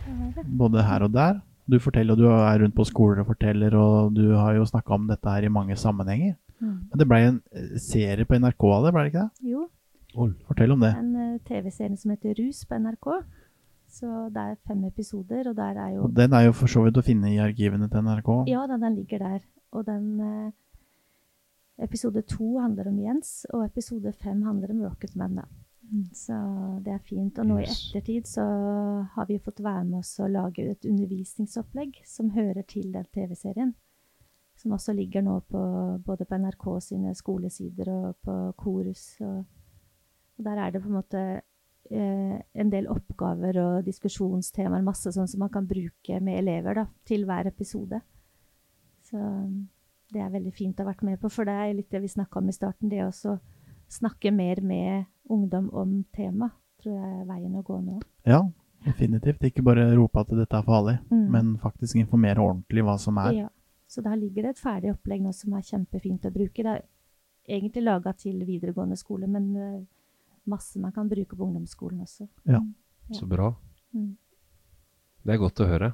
Speaker 6: både her og der. Du forteller, og du er rundt på skoler og forteller, og du har jo snakket om dette her i mange sammenhenger.
Speaker 9: Mm.
Speaker 6: Men det ble en serie på N R K av det, ble det ikke det?
Speaker 9: Jo.
Speaker 6: Fortell om det.
Speaker 9: En uh, T V-serie som heter Rus på N R K. Så det er fem episoder, og der er jo...
Speaker 6: Og den er jo for så vidt å finne i arkivene til N R K.
Speaker 9: Ja, den, den ligger der. Og den uh, episode to handler om Jens, og episode fem handler om Rocketman da. Mm. Så det er fint. Og nå yes. I ettertid så har vi fått være med oss og lage et undervisningsopplegg som hører til den T V-serien. Som også ligger nå på, både på N R K sine skolesider og på Korus. Og, og der er det på en måte eh, en del oppgaver og diskusjonstemaer, masse sånn som man kan bruke med elever da, til hver episode. Så det er veldig fint å ha vært med på, for det er litt det vi snakket om i starten, det også snakke mer med ungdom om tema, tror jeg er veien å gå nå.
Speaker 6: Ja, definitivt. Ikke bare rope at dette er farlig, mm. men faktisk informere ordentlig hva som er.
Speaker 9: Ja, så da ligger det et ferdig opplegg nå som er kjempefint å bruke. Det er egentlig laget til videregående skole, men uh, masse man kan bruke på ungdomsskolen også.
Speaker 6: Ja,
Speaker 9: ja.
Speaker 7: Så bra. Mm. Det er godt å høre.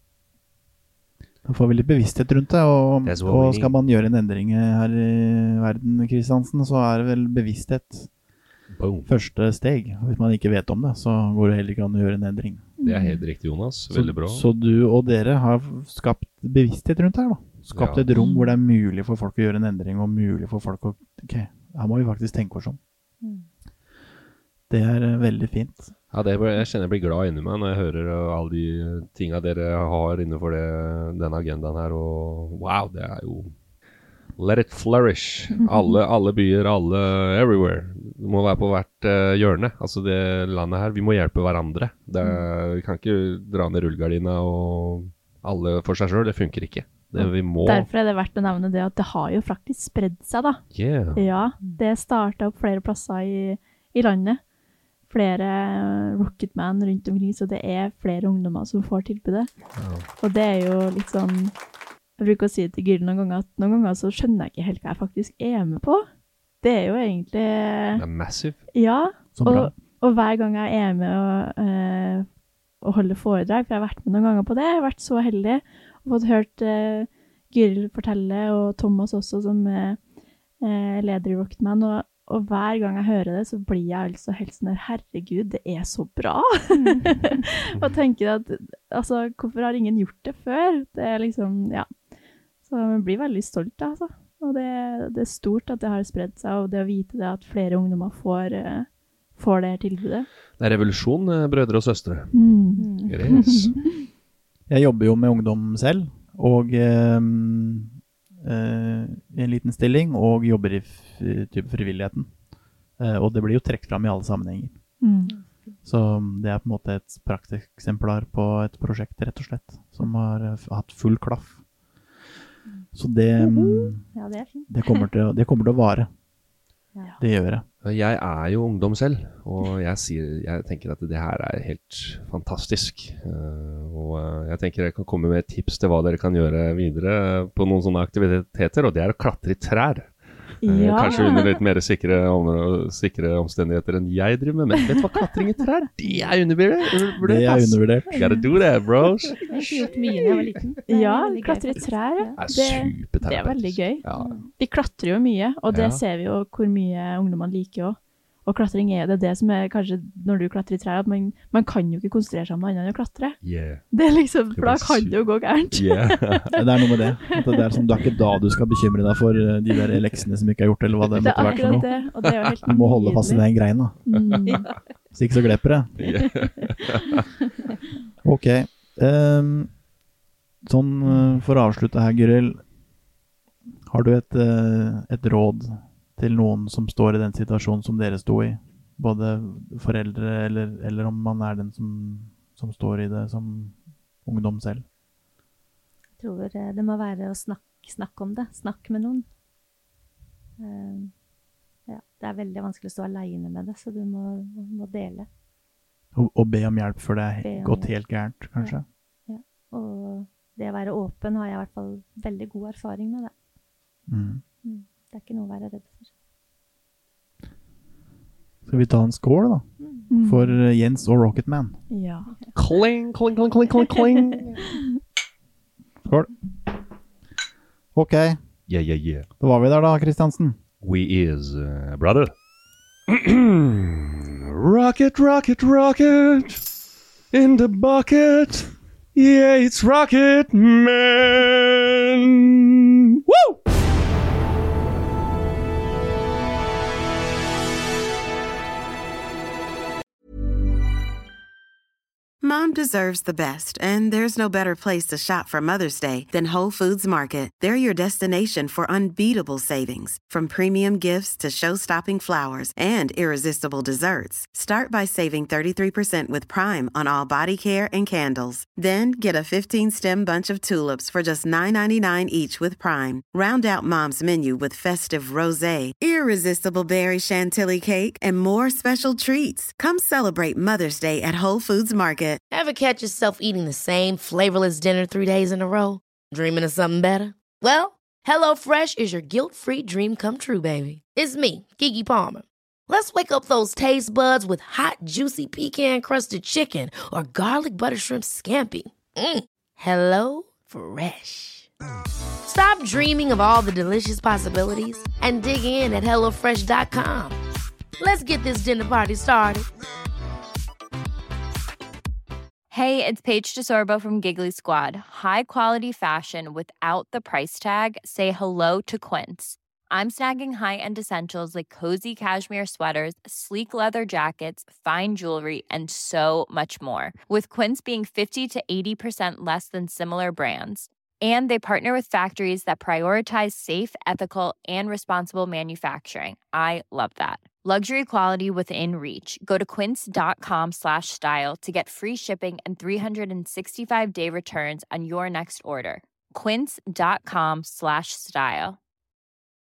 Speaker 6: Da får vi litt bevissthet rundt det, og, og skal man gjøre en endring her i verden, Kristiansen, så er det vel bevissthet Boom. Første steg. Hvis man ikke vet om det, så går det heller ikke an å gjøre en endring.
Speaker 7: Det er helt riktig, Jonas. Veldig bra.
Speaker 6: Så, så du og dere har skapt bevissthet rundt her da. Skapt ja. Et rom hvor det er mulig for folk å gjøre en endring, og mulig for folk å, ok, her må vi faktisk tenke oss om. Mm. Det er uh, veldig fint.
Speaker 7: Ja, det er, jeg kjenner jeg blir glad inni meg når jeg hører uh, alle de tingene dere har innenfor det, denne agendaen her, og wow, det er jo let it flourish. Alle, alle byer, alle everywhere. Det må være på hvert uh, hjørne. Altså det landet her, vi må hjelpe hverandre. Det er, vi kan ikke dra ned rullgardina og alle for seg selv, det funker ikke. Det vi må...
Speaker 8: Derfor er det verdt å nevne det at det har jo faktisk spredd seg da.
Speaker 7: Yeah.
Speaker 8: Ja, det startet opp flere plasser i, i landet. Flere Rocketman rundt omkring, så det er flere ungdommer som får tilbudet. Ja. Og det er jo litt sånn, jeg bruker å si det til Gyld noen ganger, at noen ganger så skjønner jeg ikke helt hva jeg faktisk er med på. Det er jo egentlig...
Speaker 7: Det er massive.
Speaker 8: Ja, og, og hver gang jeg er med og, øh, og holder foredrag, for jeg har vært med noen ganger på det, jeg har vært så heldig, og fått hørt øh, Gyld fortelle, og Thomas også, som er øh, leder i Rocketman, og Og hver gang jeg hører det, så blir jeg altså helt sånn der, herregud, det er så bra. Og tenker at, altså, hvorfor har ingen gjort det før? Det er liksom, ja. Så jeg blir veldig stolt, altså. Og det, det er stort at det har spredd seg, og det å vite det at flere ungdommer får, uh, får det tilbudet. Det
Speaker 7: er revolusjon, brødre og søstre.
Speaker 8: Mm.
Speaker 7: Yes.
Speaker 6: Jeg jobber jo med ungdom selv, og... Um, Uh, i en liten stilling og jobber i f- type frivilligheten uh, og det blir jo trekt frem i alle sammenhenger mm. så det er på en måte et prakteksemplar på et prosjekt rett og slett som har uh, hatt full klaff så det, um,
Speaker 9: ja, det, er fint.
Speaker 6: det, kommer til, det kommer til å vare ja. Det gjør det.
Speaker 7: Jeg er jo ungdom selv, og jeg, sier, jeg tenker at det her er helt fantastisk. Uh, og uh, jeg tenker jeg kan komme med et tips til hva dere kan gjøre videre på noen sånne aktiviteter, og det er å klatre i trær. Uh,
Speaker 8: ja.
Speaker 7: Kanskje under litt mer sikre, om, sikre omstendigheter enn jeg driver med, men vet du hva klatring i trær? Det er undervurdert.
Speaker 6: Det er undervurdert.
Speaker 7: Gotta do that, bros.
Speaker 9: Jeg har ikke gjort mye da jeg var liten.
Speaker 8: Ja, klatre i trær. Ja.
Speaker 7: Det, det,
Speaker 8: det er veldig gøy.
Speaker 7: Ja.
Speaker 8: Vi klatrer jo mye, og det
Speaker 7: ja.
Speaker 8: Ser vi jo hvor mye ungdommene liker også. Og klatring er det det som er kanskje når du klatrer i trær, at man, man kan jo ikke konsentrere seg om noe annet enn å klatre.
Speaker 7: Yeah.
Speaker 8: Det er liksom, for da kan det jo gå gærent.
Speaker 6: Yeah. Det er noe med det. At det er som, det er ikke da du skal bekymre deg for de der leksene som ikke er gjort, eller hva det, det måtte vært for noe.
Speaker 8: Det, og det er jo helt
Speaker 6: du må holde fast i den greien da.
Speaker 8: Mm.
Speaker 6: Så ikke så glepper det. Ok. Um, sånn for å avslutte her, Gyrild. Har du et, et råd til noen som står i den situasjonen som dere stod i? Både foreldre, eller, eller om man er den som, som står i det som ungdom selv?
Speaker 9: Jeg tror det må være å snakke, snakke om det. Snakke med noen. Uh, ja, det er veldig vanskelig å stå alene med det, så du må, må dele.
Speaker 6: Og, og be om hjelp før det er gått helt gærent, kanskje?
Speaker 9: Ja. Ja, og det å være åpen har jeg i hvert fall veldig god erfaring med det.
Speaker 6: Mm.
Speaker 9: Mm. Det er ikke noe å være redd for.
Speaker 6: Skal vi ta en skål da?
Speaker 9: Mm.
Speaker 6: for eh, Jens og Rocketman.
Speaker 8: Ja.
Speaker 7: Kling, kling, kling, kling, kling, kling.
Speaker 6: Skål. Ok,
Speaker 7: Yeah, yeah, yeah.
Speaker 6: da var vi der da, Kristiansen.
Speaker 7: We is, uh, brother. Rocket, rocket, rocket. In the bucket. Yeah, it's Rocket Man. Woo!
Speaker 10: Mom deserves the best, and there's no better place to shop for Mother's Day than Whole Foods Market. They're your destination for unbeatable savings, from premium gifts to show-stopping flowers and irresistible desserts. Start by saving thirty-three percent with Prime on all body care and candles. Then get a fifteen-stem bunch of tulips for just nine ninety-nine each with Prime. Round out Mom's menu with festive rosé, irresistible berry chantilly cake, and more special treats. Come celebrate Mother's Day at Whole Foods Market.
Speaker 11: Ever catch yourself eating the same flavorless dinner three days in a row? Dreaming of something better? Well, HelloFresh is your guilt-free dream come true, baby. It's me, Keke Palmer. Let's wake up those taste buds with hot, juicy pecan-crusted chicken or garlic butter shrimp scampi. Mm. Hello Fresh. Stop dreaming of all the delicious possibilities and dig in at hello fresh dot com. Let's get this dinner party started.
Speaker 12: Hey, it's Paige DeSorbo from Giggly Squad. High quality fashion without the price tag. Say hello to Quince. I'm snagging high-end essentials like cozy cashmere sweaters, sleek leather jackets, fine jewelry, and so much more. With Quince being fifty to eighty percent less than similar brands. And they partner with factories that prioritize safe, ethical, and responsible manufacturing. I love that. Luxury quality within reach. Go to quince.com slash style to get free shipping and three sixty-five day returns on your next order. Quince.com slash style.